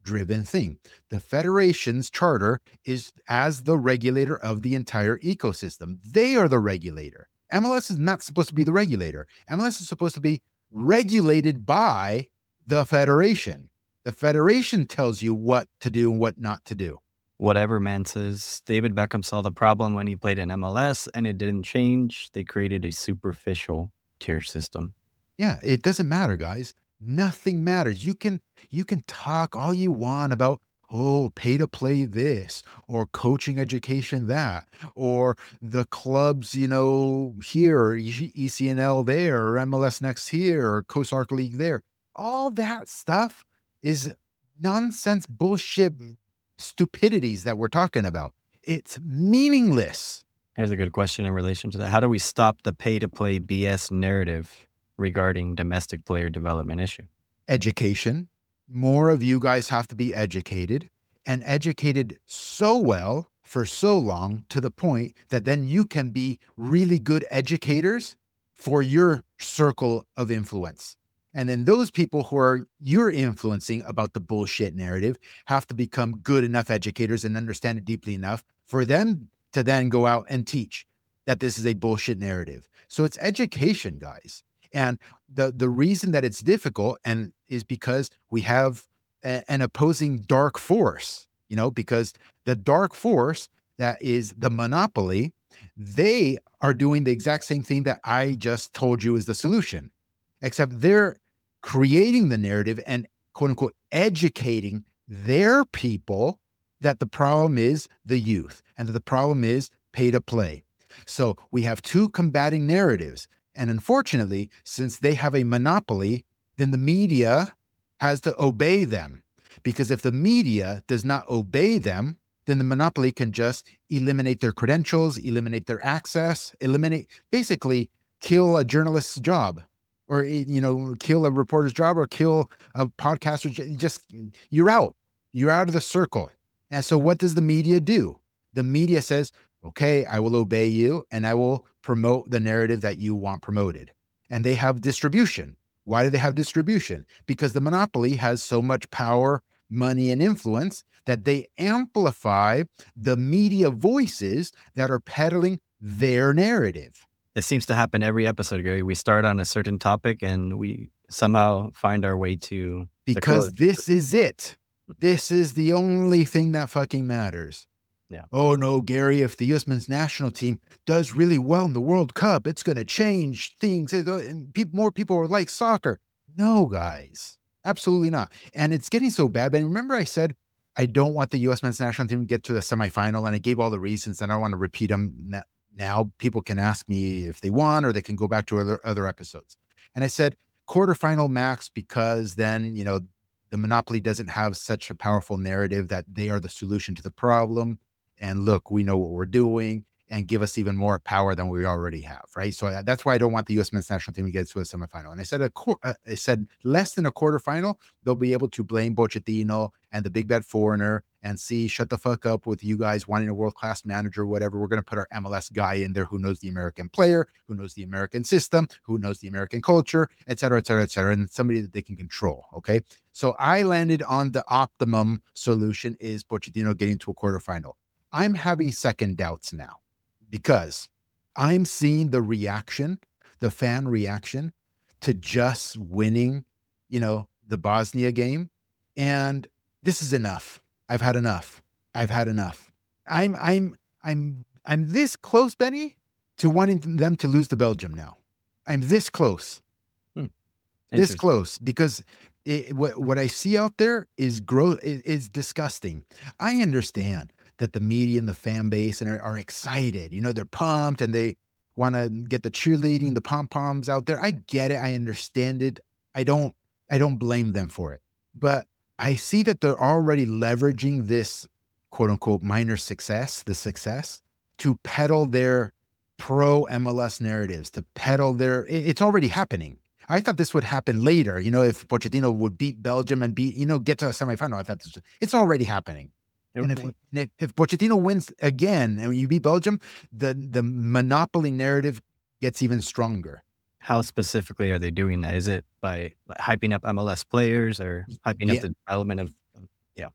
driven thing. The federation's charter is as the regulator of the entire ecosystem. They are the regulator. M L S is not supposed to be the regulator. M L S is supposed to be regulated by the federation. The federation tells you what to do and what not to do. Whatever man says, David Beckham saw the problem when he played in M L S and it didn't change. They created a superficial tier system. Yeah, it doesn't matter, guys. Nothing matters. You can you can talk all you want about, oh, pay to play this, or coaching education that, or the clubs, you know, here, E C N L there, or M L S Next here, or COSARC League there. All that stuff is nonsense, bullshit, stupidities that we're talking about. It's meaningless. Here's a good question in relation to that. How do we stop the pay-to-play B S narrative regarding domestic player development issue? Education. More of you guys have to be educated, and educated so well for so long to the point that then you can be really good educators for your circle of influence. And then those people who are you're influencing about the bullshit narrative have to become good enough educators and understand it deeply enough for them to then go out and teach that this is a bullshit narrative. So it's education, guys. And the, the reason that it's difficult and is because we have a, an opposing dark force, you know, because the dark force that is the monopoly, they are doing the exact same thing that I just told you is the solution, except they're creating the narrative and quote unquote educating their people that the problem is the youth and that the problem is pay to play. So we have two combating narratives. And unfortunately, since they have a monopoly, then the media has to obey them. Because if the media does not obey them, then the monopoly can just eliminate their credentials, eliminate their access, eliminate, basically kill a journalist's job, or, you know, kill a reporter's job, or kill a podcaster. Just, you're out. You're out of the circle. And so what does the media do? The media says, okay, I will obey you and I will promote the narrative that you want promoted. And they have distribution. Why do they have distribution? Because the monopoly has so much power, money, and influence that they amplify the media voices that are peddling their narrative. It seems to happen every episode, Gary. We start on a certain topic and we somehow find our way to... Because this is it. This is the only thing that fucking matters. Yeah. Oh no, Gary, if the U S men's national team does really well in the World Cup, it's going to change things. And people, more people are like soccer. No, guys, absolutely not. And it's getting so bad. But remember I said, I don't want the U S men's national team to get to the semifinal. And I gave all the reasons, and I don't want to repeat them now. People can ask me if they want, or they can go back to other, other episodes. And I said, quarterfinal max, because then, you know, the monopoly doesn't have such a powerful narrative that they are the solution to the problem. And look, we know what we're doing, and give us even more power than we already have, right? So that's why I don't want the U S men's national team to get to a semifinal. And I said, a qu- uh, I said less than a quarterfinal, they'll be able to blame Pochettino and the big bad foreigner and see, shut the fuck up with you guys wanting a world-class manager, whatever. We're going to put our M L S guy in there who knows the American player, who knows the American system, who knows the American culture, et cetera, et cetera, et cetera, and somebody that they can control, okay? So I landed on the optimum solution is Pochettino getting to a quarterfinal. I'm having second doubts now because I'm seeing the reaction, the fan reaction to just winning, you know, the Bosnia game. And this is enough. I've had enough. I've had enough. I'm, I'm, I'm, I'm this close, Benny, to wanting them to lose to Belgium now. I'm this close, Hmm. this close, because it, what, what I see out there is gross, is, is disgusting. I understand that the media and the fan base and are, are excited. You know, they're pumped and they want to get the cheerleading, the pom-poms out there. I get it. I understand it. I don't, I don't blame them for it. But I see that they're already leveraging this quote unquote minor success, the success, to peddle their pro M L S narratives, to peddle their, it, it's already happening. I thought this would happen later. You know, if Pochettino would beat Belgium and beat, you know, get to a semifinal, I thought this was, it's already happening. And if, if if Pochettino wins again and you beat Belgium, the, the monopoly narrative gets even stronger. How specifically are they doing that? Is it by hyping up M L S players or hyping Yeah. up the development of?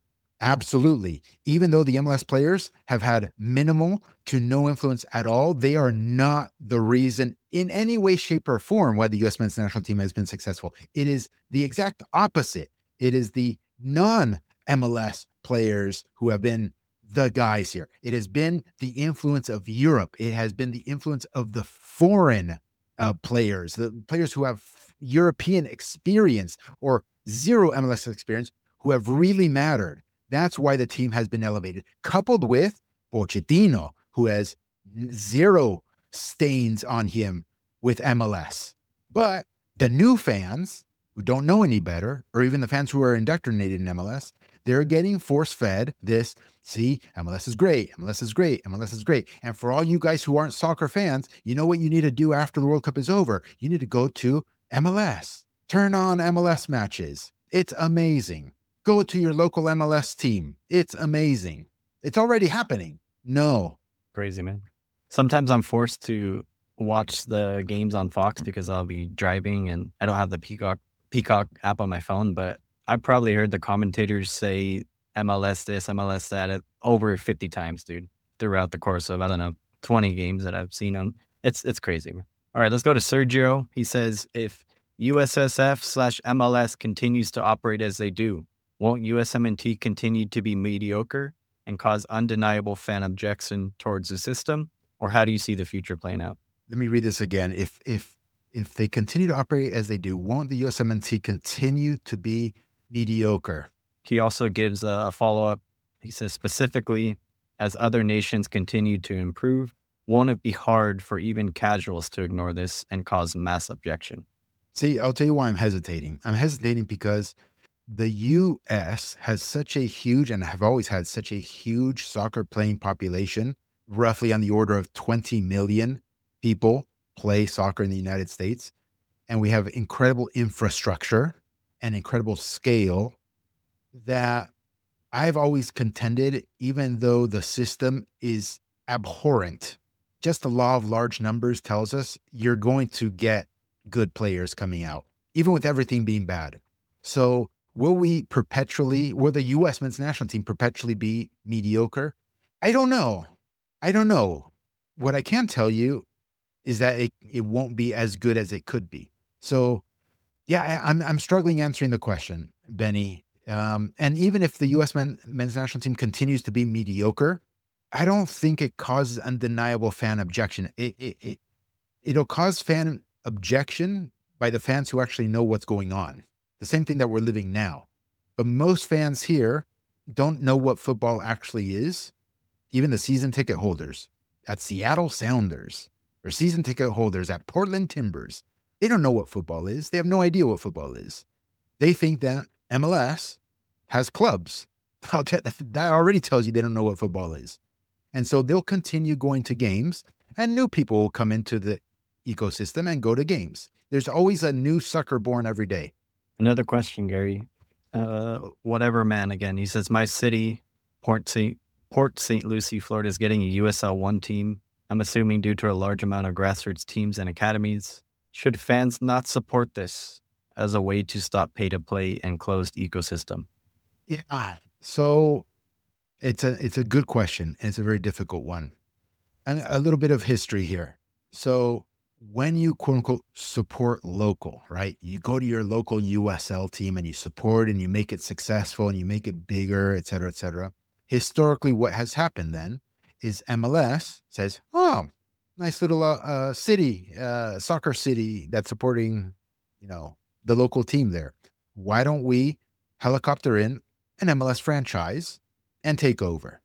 Absolutely. Even though the M L S players have had minimal to no influence at all, they are not the reason in any way, shape, or form why the U S men's national team has been successful. It is the exact opposite. It is the non-M L S players who have been the guys here. It has been the influence of Europe. It has been the influence of the foreign uh, players, the players who have European experience or zero M L S experience, who have really mattered. That's why the team has been elevated, coupled with Pochettino, who has zero stains on him with M L S. But the new fans who don't know any better, or even the fans who are indoctrinated in M L S, they're getting force-fed this, see, M L S is great, M L S is great, M L S is great. And for all you guys who aren't soccer fans, you know what you need to do after the World Cup is over? You need to go to M L S. Turn on M L S matches. It's amazing. Go to your local M L S team. It's amazing. It's already happening. No. Crazy, man. Sometimes I'm forced to watch the games on Fox because I'll be driving and I don't have the Peacock Peacock app on my phone, but I probably heard the commentators say M L S this, M L S that uh, over fifty times, dude, throughout the course of, I don't know, twenty games that I've seen on. It's it's crazy, man. All right, let's go to Sergio. He says, if U S S F slash M L S continues to operate as they do, won't U S M N T continue to be mediocre and cause undeniable fan objection towards the system? Or how do you see the future playing out? Let me read this again. If if if they continue to operate as they do, won't the U S M N T continue to be mediocre? He also gives a follow-up. He says, specifically, as other nations continue to improve, won't it be hard for even casuals to ignore this and cause mass objection? See, I'll tell you why I'm hesitating. I'm hesitating because the U S has such a huge, and have always had such a huge soccer playing population, roughly on the order of twenty million people play soccer in the United States. And we have incredible infrastructure and incredible scale that I've always contended, even though the system is abhorrent, just the law of large numbers tells us you're going to get good players coming out, even with everything being bad. So will we perpetually, will the U S men's national team perpetually be mediocre? I don't know. I don't know. What I can tell you is that it, it won't be as good as it could be. So yeah, I, I'm, I'm struggling answering the question, Benny. Um, and even if the U S men, men's national team continues to be mediocre, I don't think it causes undeniable fan objection. It, it, it, it'll cause fan objection by the fans who actually know what's going on. The same thing that we're living now. But most fans here don't know what football actually is. Even the season ticket holders at Seattle Sounders or season ticket holders at Portland Timbers, they don't know what football is. They have no idea what football is. They think that M L S has clubs. That already tells you they don't know what football is. And so they'll continue going to games, and new people will come into the ecosystem and go to games. There's always a new sucker born every day. Another question, Gary. Uh, whatever, man, again, he says, my city, Port Saint Port Saint Lucie, Florida, is getting a U S L one team. I'm assuming due to a large amount of grassroots teams and academies. Should fans not support this as a way to stop pay-to-play and closed ecosystem? Yeah. So it's a it's a good question, and it's a very difficult one. And a little bit of history here. So when you quote unquote support local, right? You go to your local U S L team and you support and you make it successful and you make it bigger, et cetera, et cetera. Historically, what has happened then is M L S says, oh, nice little uh, uh, city, uh, soccer city that's supporting, you know, the local team there. Why don't we helicopter in an M L S franchise and take over?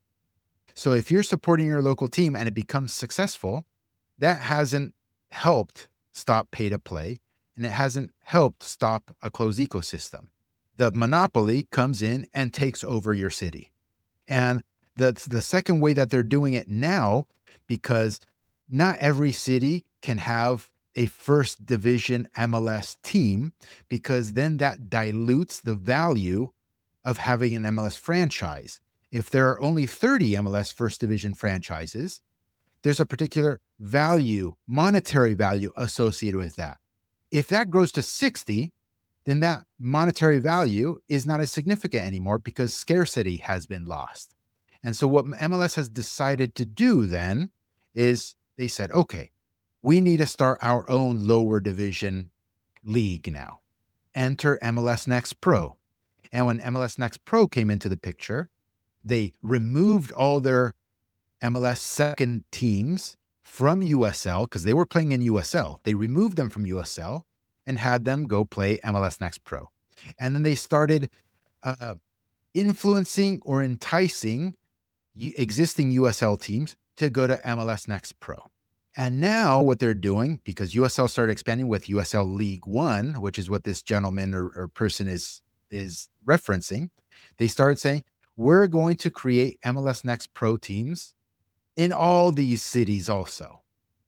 So if you're supporting your local team and it becomes successful, that hasn't helped stop pay to play, and it hasn't helped stop a closed ecosystem. The monopoly comes in and takes over your city. And that's the second way that they're doing it now, because not every city can have a first division M L S team, because then that dilutes the value of having an M L S franchise. If there are only thirty M L S first division franchises, there's a particular value, monetary value associated with that. If that grows to sixty, then that monetary value is not as significant anymore because scarcity has been lost. And so what M L S has decided to do then is they said, okay, we need to start our own lower division league now. Enter M L S Next Pro. And when M L S Next Pro came into the picture, they removed all their M L S second teams from U S L because they were playing in U S L. They removed them from U S L and had them go play M L S Next Pro. And then they started uh, influencing or enticing existing U S L teams to go to M L S Next Pro. And now what they're doing, because U S L started expanding with U S L League One, which is what this gentleman or, or person is, is referencing, they started saying, we're going to create M L S Next Pro teams in all these cities also.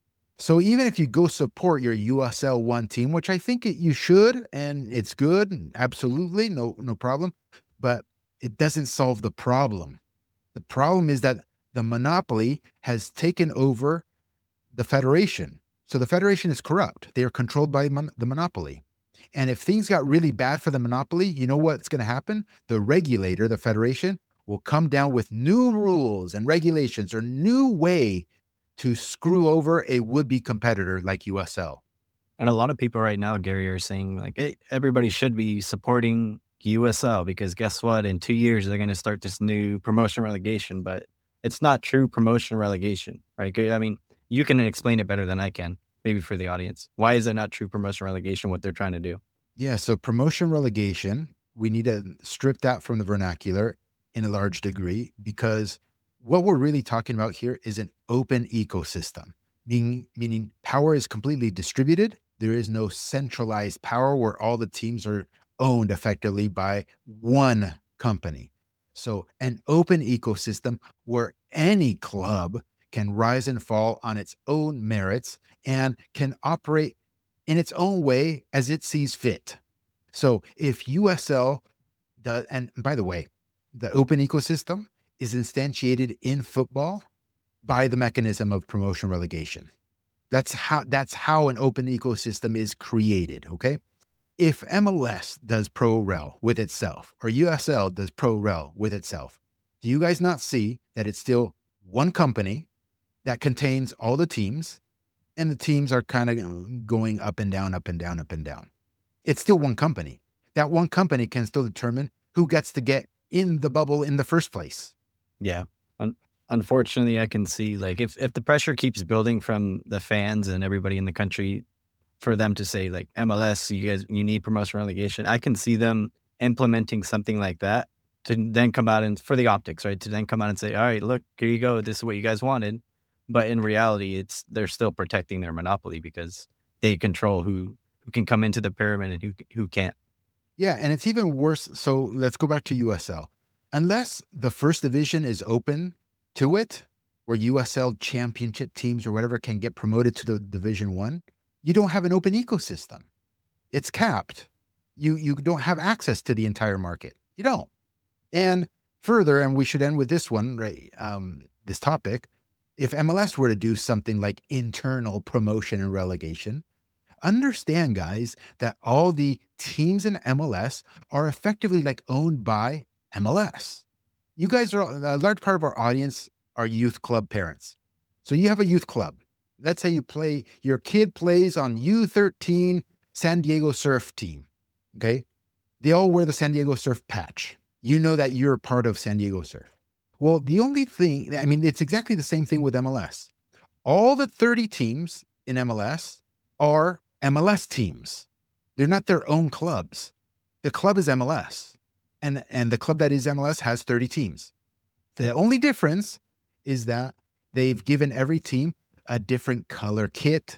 So even if you go support your U S L one team, which I think it, you should, and it's good, absolutely, no, no problem, but it doesn't solve the problem. The problem is that the monopoly has taken over the federation. So the federation is corrupt. They are controlled by mon- the monopoly. And if things got really bad for the monopoly, you know what's going to happen? The regulator, the federation, will come down with new rules and regulations or new way to screw over a would-be competitor like U S L. And a lot of people right now, Gary, are saying like, hey, everybody should be supporting U S L because guess what? In two years, they're going to start this new promotion relegation, but it's not true promotion relegation, right? I mean, you can explain it better than I can, maybe for the audience. Why is it not true promotion relegation, what they're trying to do? Yeah, so promotion relegation, we need to strip that from the vernacular in a large degree because what we're really talking about here is an open ecosystem, meaning, meaning power is completely distributed. There is no centralized power where all the teams are owned effectively by one company. So an open ecosystem where any club can rise and fall on its own merits and can operate in its own way as it sees fit. So if U S L does, and by the way, the open ecosystem is instantiated in football by the mechanism of promotion relegation. That's how that's how an open ecosystem is created, okay? If M L S does pro rel with itself or U S L does pro rel with itself, do you guys not see that it's still one company that contains all the teams and the teams are kind of going up and down, up and down, up and down? It's still one company. That one company can still determine who gets to get in the bubble in the first place. Yeah. Un- unfortunately, I can see like if, if the pressure keeps building from the fans and everybody in the country for them to say like M L S, you guys, you need promotion relegation. I can see them implementing something like that to then come out and for the optics, right? To then come out and say, all right, look, here you go. This is what you guys wanted. But in reality, it's they're still protecting their monopoly because they control who, who can come into the pyramid and who who can't. Yeah, and it's even worse. So let's go back to U S L. Unless the first division is open to it, where U S L championship teams or whatever can get promoted to the Division One, you don't have an open ecosystem. It's capped. You you don't have access to the entire market. You don't. And further, and we should end with this one, right? Um, this topic. If M L S were to do something like internal promotion and relegation, understand, guys, that all the teams in M L S are effectively like owned by M L S. You guys are a large part of our audience are youth club parents. So you have a youth club. Let's say you play, your kid plays on U thirteen San Diego Surf team. Okay. They all wear the San Diego Surf patch. You know that you're part of San Diego Surf. Well, the only thing, I mean, it's exactly the same thing with M L S. All the thirty teams in M L S are M L S teams. They're not their own clubs. The club is M L S. And, and the club that is M L S has thirty teams. The only difference is that they've given every team a different color kit,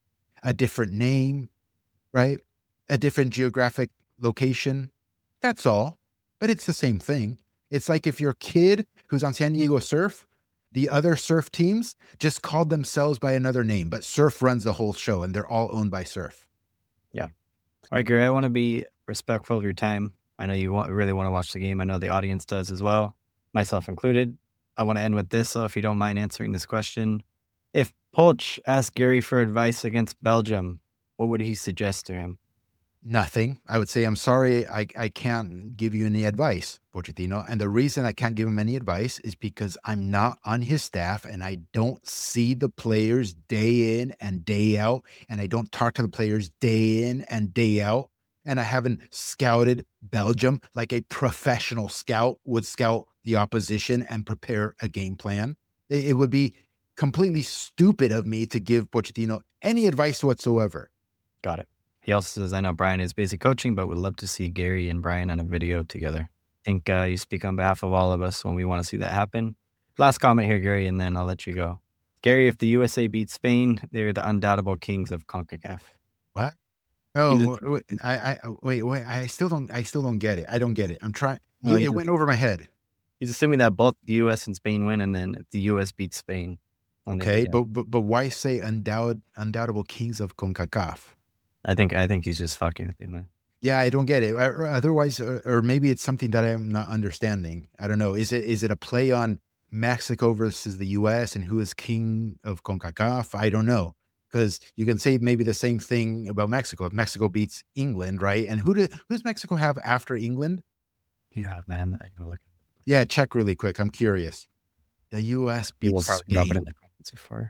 a different name, right? A different geographic location. That's all. But it's the same thing. It's like if your kid who's on San Diego Surf, the other surf teams just called themselves by another name, but Surf runs the whole show and they're all owned by Surf. Yeah. All right, Gary, I want to be respectful of your time. I know you want, really want to watch the game. I know the audience does as well, myself included. I want to end with this, so if you don't mind answering this question. If Poch asked Gary for advice against Belgium, what would he suggest to him? Nothing. I would say, I'm sorry, I, I can't give you any advice, Pochettino. And the reason I can't give him any advice is because I'm not on his staff and I don't see the players day in and day out. And I don't talk to the players day in and day out. And I haven't scouted Belgium like a professional scout would scout the opposition and prepare a game plan. It, it would be completely stupid of me to give Pochettino any advice whatsoever. Got it. He also says, I know Brian is busy coaching, but would love to see Gary and Brian on a video together. I think uh, you speak on behalf of all of us when we want to see that happen. Last comment here, Gary, and then I'll let you go. Gary, if the U S A beats Spain, they're the undoubtable kings of CONCACAF. What? Oh, wait, I, I, wait, wait. I still don't, I still don't get it. I don't get it. I'm trying. Oh, It you- went over my head. He's assuming that both the U S and Spain win, and then if the U S beats Spain. then they- Okay, yeah. but, but but why say undoubt, undoubtable kings of CONCACAF? I think I think he's just fucking with you, man. Yeah, I don't get it. Or Otherwise, or, or maybe it's something that I'm not understanding. I don't know. Is it is it a play on Mexico versus the U S and who is king of CONCACAF? I don't know. Because you can say maybe the same thing about Mexico. If Mexico beats England, right? And who, do, who does Mexico have after England? Yeah, man. I can look. Yeah, check really quick. I'm curious. The U S He will beats probably drop it in Spain. the comments before.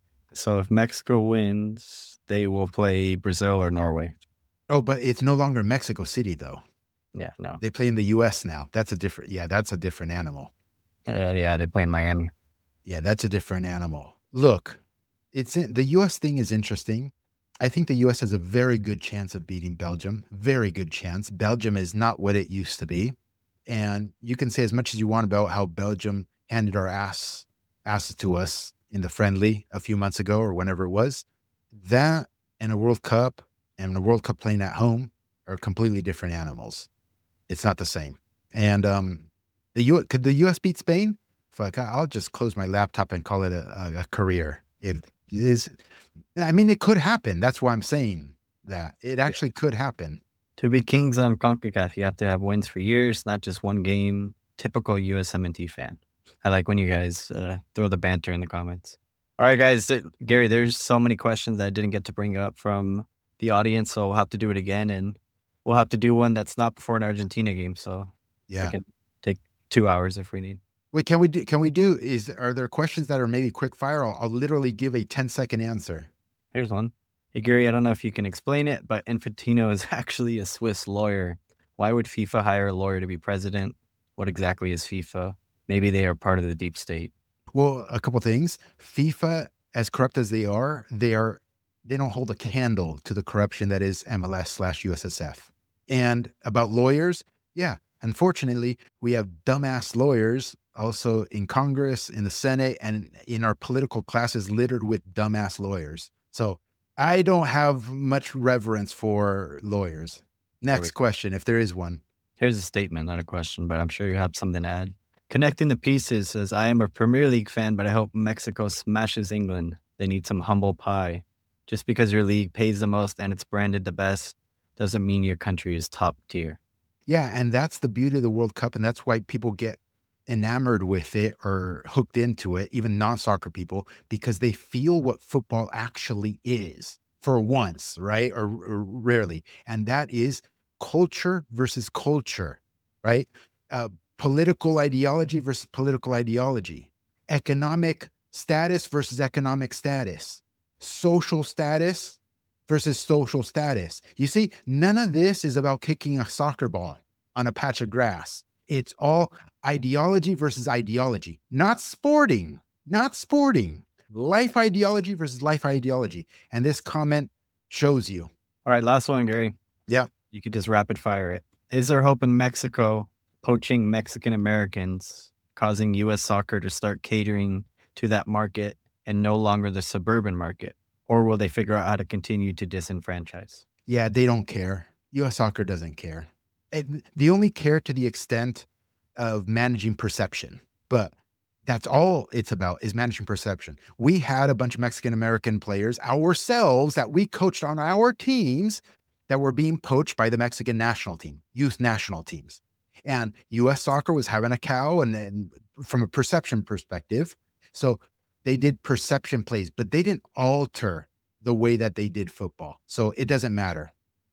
So if Mexico wins, they will play Brazil or Norway. Oh, but it's no longer Mexico City, though. Yeah, no. They play in the U S now. That's a different, yeah, that's a different animal. Uh, yeah, they play in Miami. Yeah, that's a different animal. Look, it's in, the U S thing is interesting. I think the U S has a very good chance of beating Belgium. Very good chance. Belgium is not what it used to be. And you can say as much as you want about how Belgium handed our ass asses to us in the friendly a few months ago or whenever it was. That and a World Cup and a World Cup playing at home are completely different animals. It's not the same. And um, the U could the U S beat Spain? Fuck, I- I'll just close my laptop and call it a, a, a career. It is. I mean, it could happen. That's why I'm saying that it actually could happen. To be kings on CONCACAF, you have to have wins for years, not just one game. Typical U S M N T fan. I like when you guys uh, throw the banter in the comments. All right, guys. th- Gary, there's so many questions that I didn't get to bring up from the audience, so we'll have to do it again, and we'll have to do one that's not before an Argentina game. So Yeah. it can take two hours if we need. Wait, can we do? Can we do? Is are there questions that are maybe quick fire? I'll, I'll literally give a ten second answer. Here's one. Hey, Gary, I don't know if you can explain it, but Infantino is actually a Swiss lawyer. Why would FIFA hire a lawyer to be president? What exactly is FIFA? Maybe they are part of the deep state. Well, a couple things. FIFA, as corrupt as they are, they are they don't hold a candle to the corruption that is M L S slash U S S F. And about lawyers, yeah, unfortunately, we have dumbass lawyers also in Congress, in the Senate, and in our political classes littered with dumbass lawyers. So I don't have much reverence for lawyers. Next question, if there is one. Here's a statement, not a question, but I'm sure you have something to add. Connecting the pieces says, I am a Premier League fan, but I hope Mexico smashes England. They need some humble pie. Just because your league pays the most and it's branded the best doesn't mean your country is top tier. Yeah, and that's the beauty of the World Cup, and that's why people get enamored with it or hooked into it, even non-soccer people, because they feel what football actually is for once, right? Or, or rarely. And that is culture versus culture, right? Uh, political ideology versus political ideology, economic status versus economic status, social status versus social status. You see, none of this is about kicking a soccer ball on a patch of grass. It's all ideology versus ideology, not sporting, not sporting. Life ideology versus life ideology. And this comment shows you. All right, last one, Gary. Yeah. You could just rapid fire it. Is there hope in Mexico poaching Mexican Americans, causing U S soccer to start catering to that market and no longer the suburban market? Or will they figure out how to continue to disenfranchise? Yeah, they don't care. U S soccer doesn't care. And they only care to the extent of managing perception. But that's all it's about, is managing perception. We had a bunch of Mexican American players ourselves that we coached on our teams that were being poached by the Mexican national team, youth national teams. And U S soccer was having a cow, and then from a perception perspective. So they did perception plays, but they didn't alter the way that they did football. So it doesn't matter.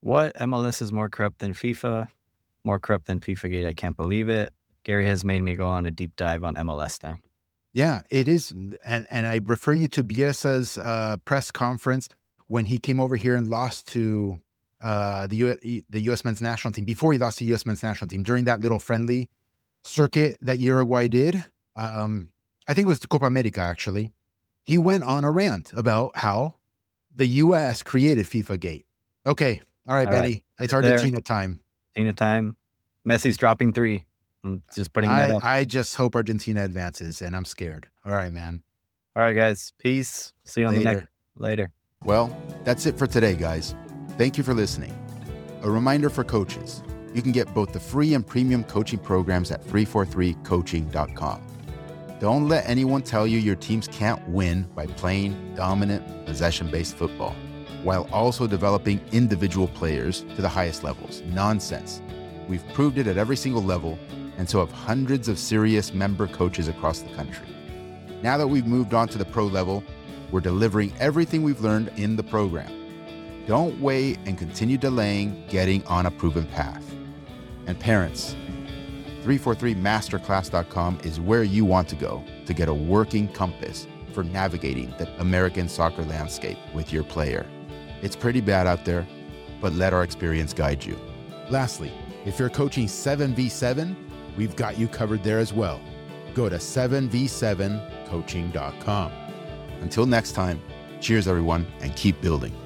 What M L S is more corrupt than FIFA? More corrupt than FIFA-gate. I can't believe it. Gary has made me go on a deep dive on M L S now. Yeah, it is. And and I refer you to Bielsa's uh, press conference when he came over here and lost to uh, the U- the U S men's national team, before he lost to the U S men's national team, during that little friendly circuit that Uruguay did. Um, I think it was the Copa America, actually. He went on a rant about how the U S created FIFA-gate. Okay. All right, All Benny. right. It's There. Argentina time. Tina time. Messi's dropping three. I'm just putting that I, up. I just hope Argentina advances, and I'm scared. All right, man. All right, guys. Peace. See you on the Later. next. Later. Well, that's it for today, guys. Thank you for listening. A reminder for coaches, you can get both the free and premium coaching programs at three forty-three coaching dot com. Don't let anyone tell you your teams can't win by playing dominant, possession-based football, while also developing individual players to the highest levels. Nonsense. We've proved it at every single level, and so have hundreds of serious member coaches across the country. Now that we've moved on to the pro level, we're delivering everything we've learned in the program. Don't wait and continue delaying getting on a proven path. And parents, three forty-three masterclass dot com is where you want to go to get a working compass for navigating the American soccer landscape with your player. It's pretty bad out there, but let our experience guide you. Lastly, if you're coaching seven v seven, we've got you covered there as well. Go to seven v seven coaching dot com. Until next time, cheers everyone, and keep building.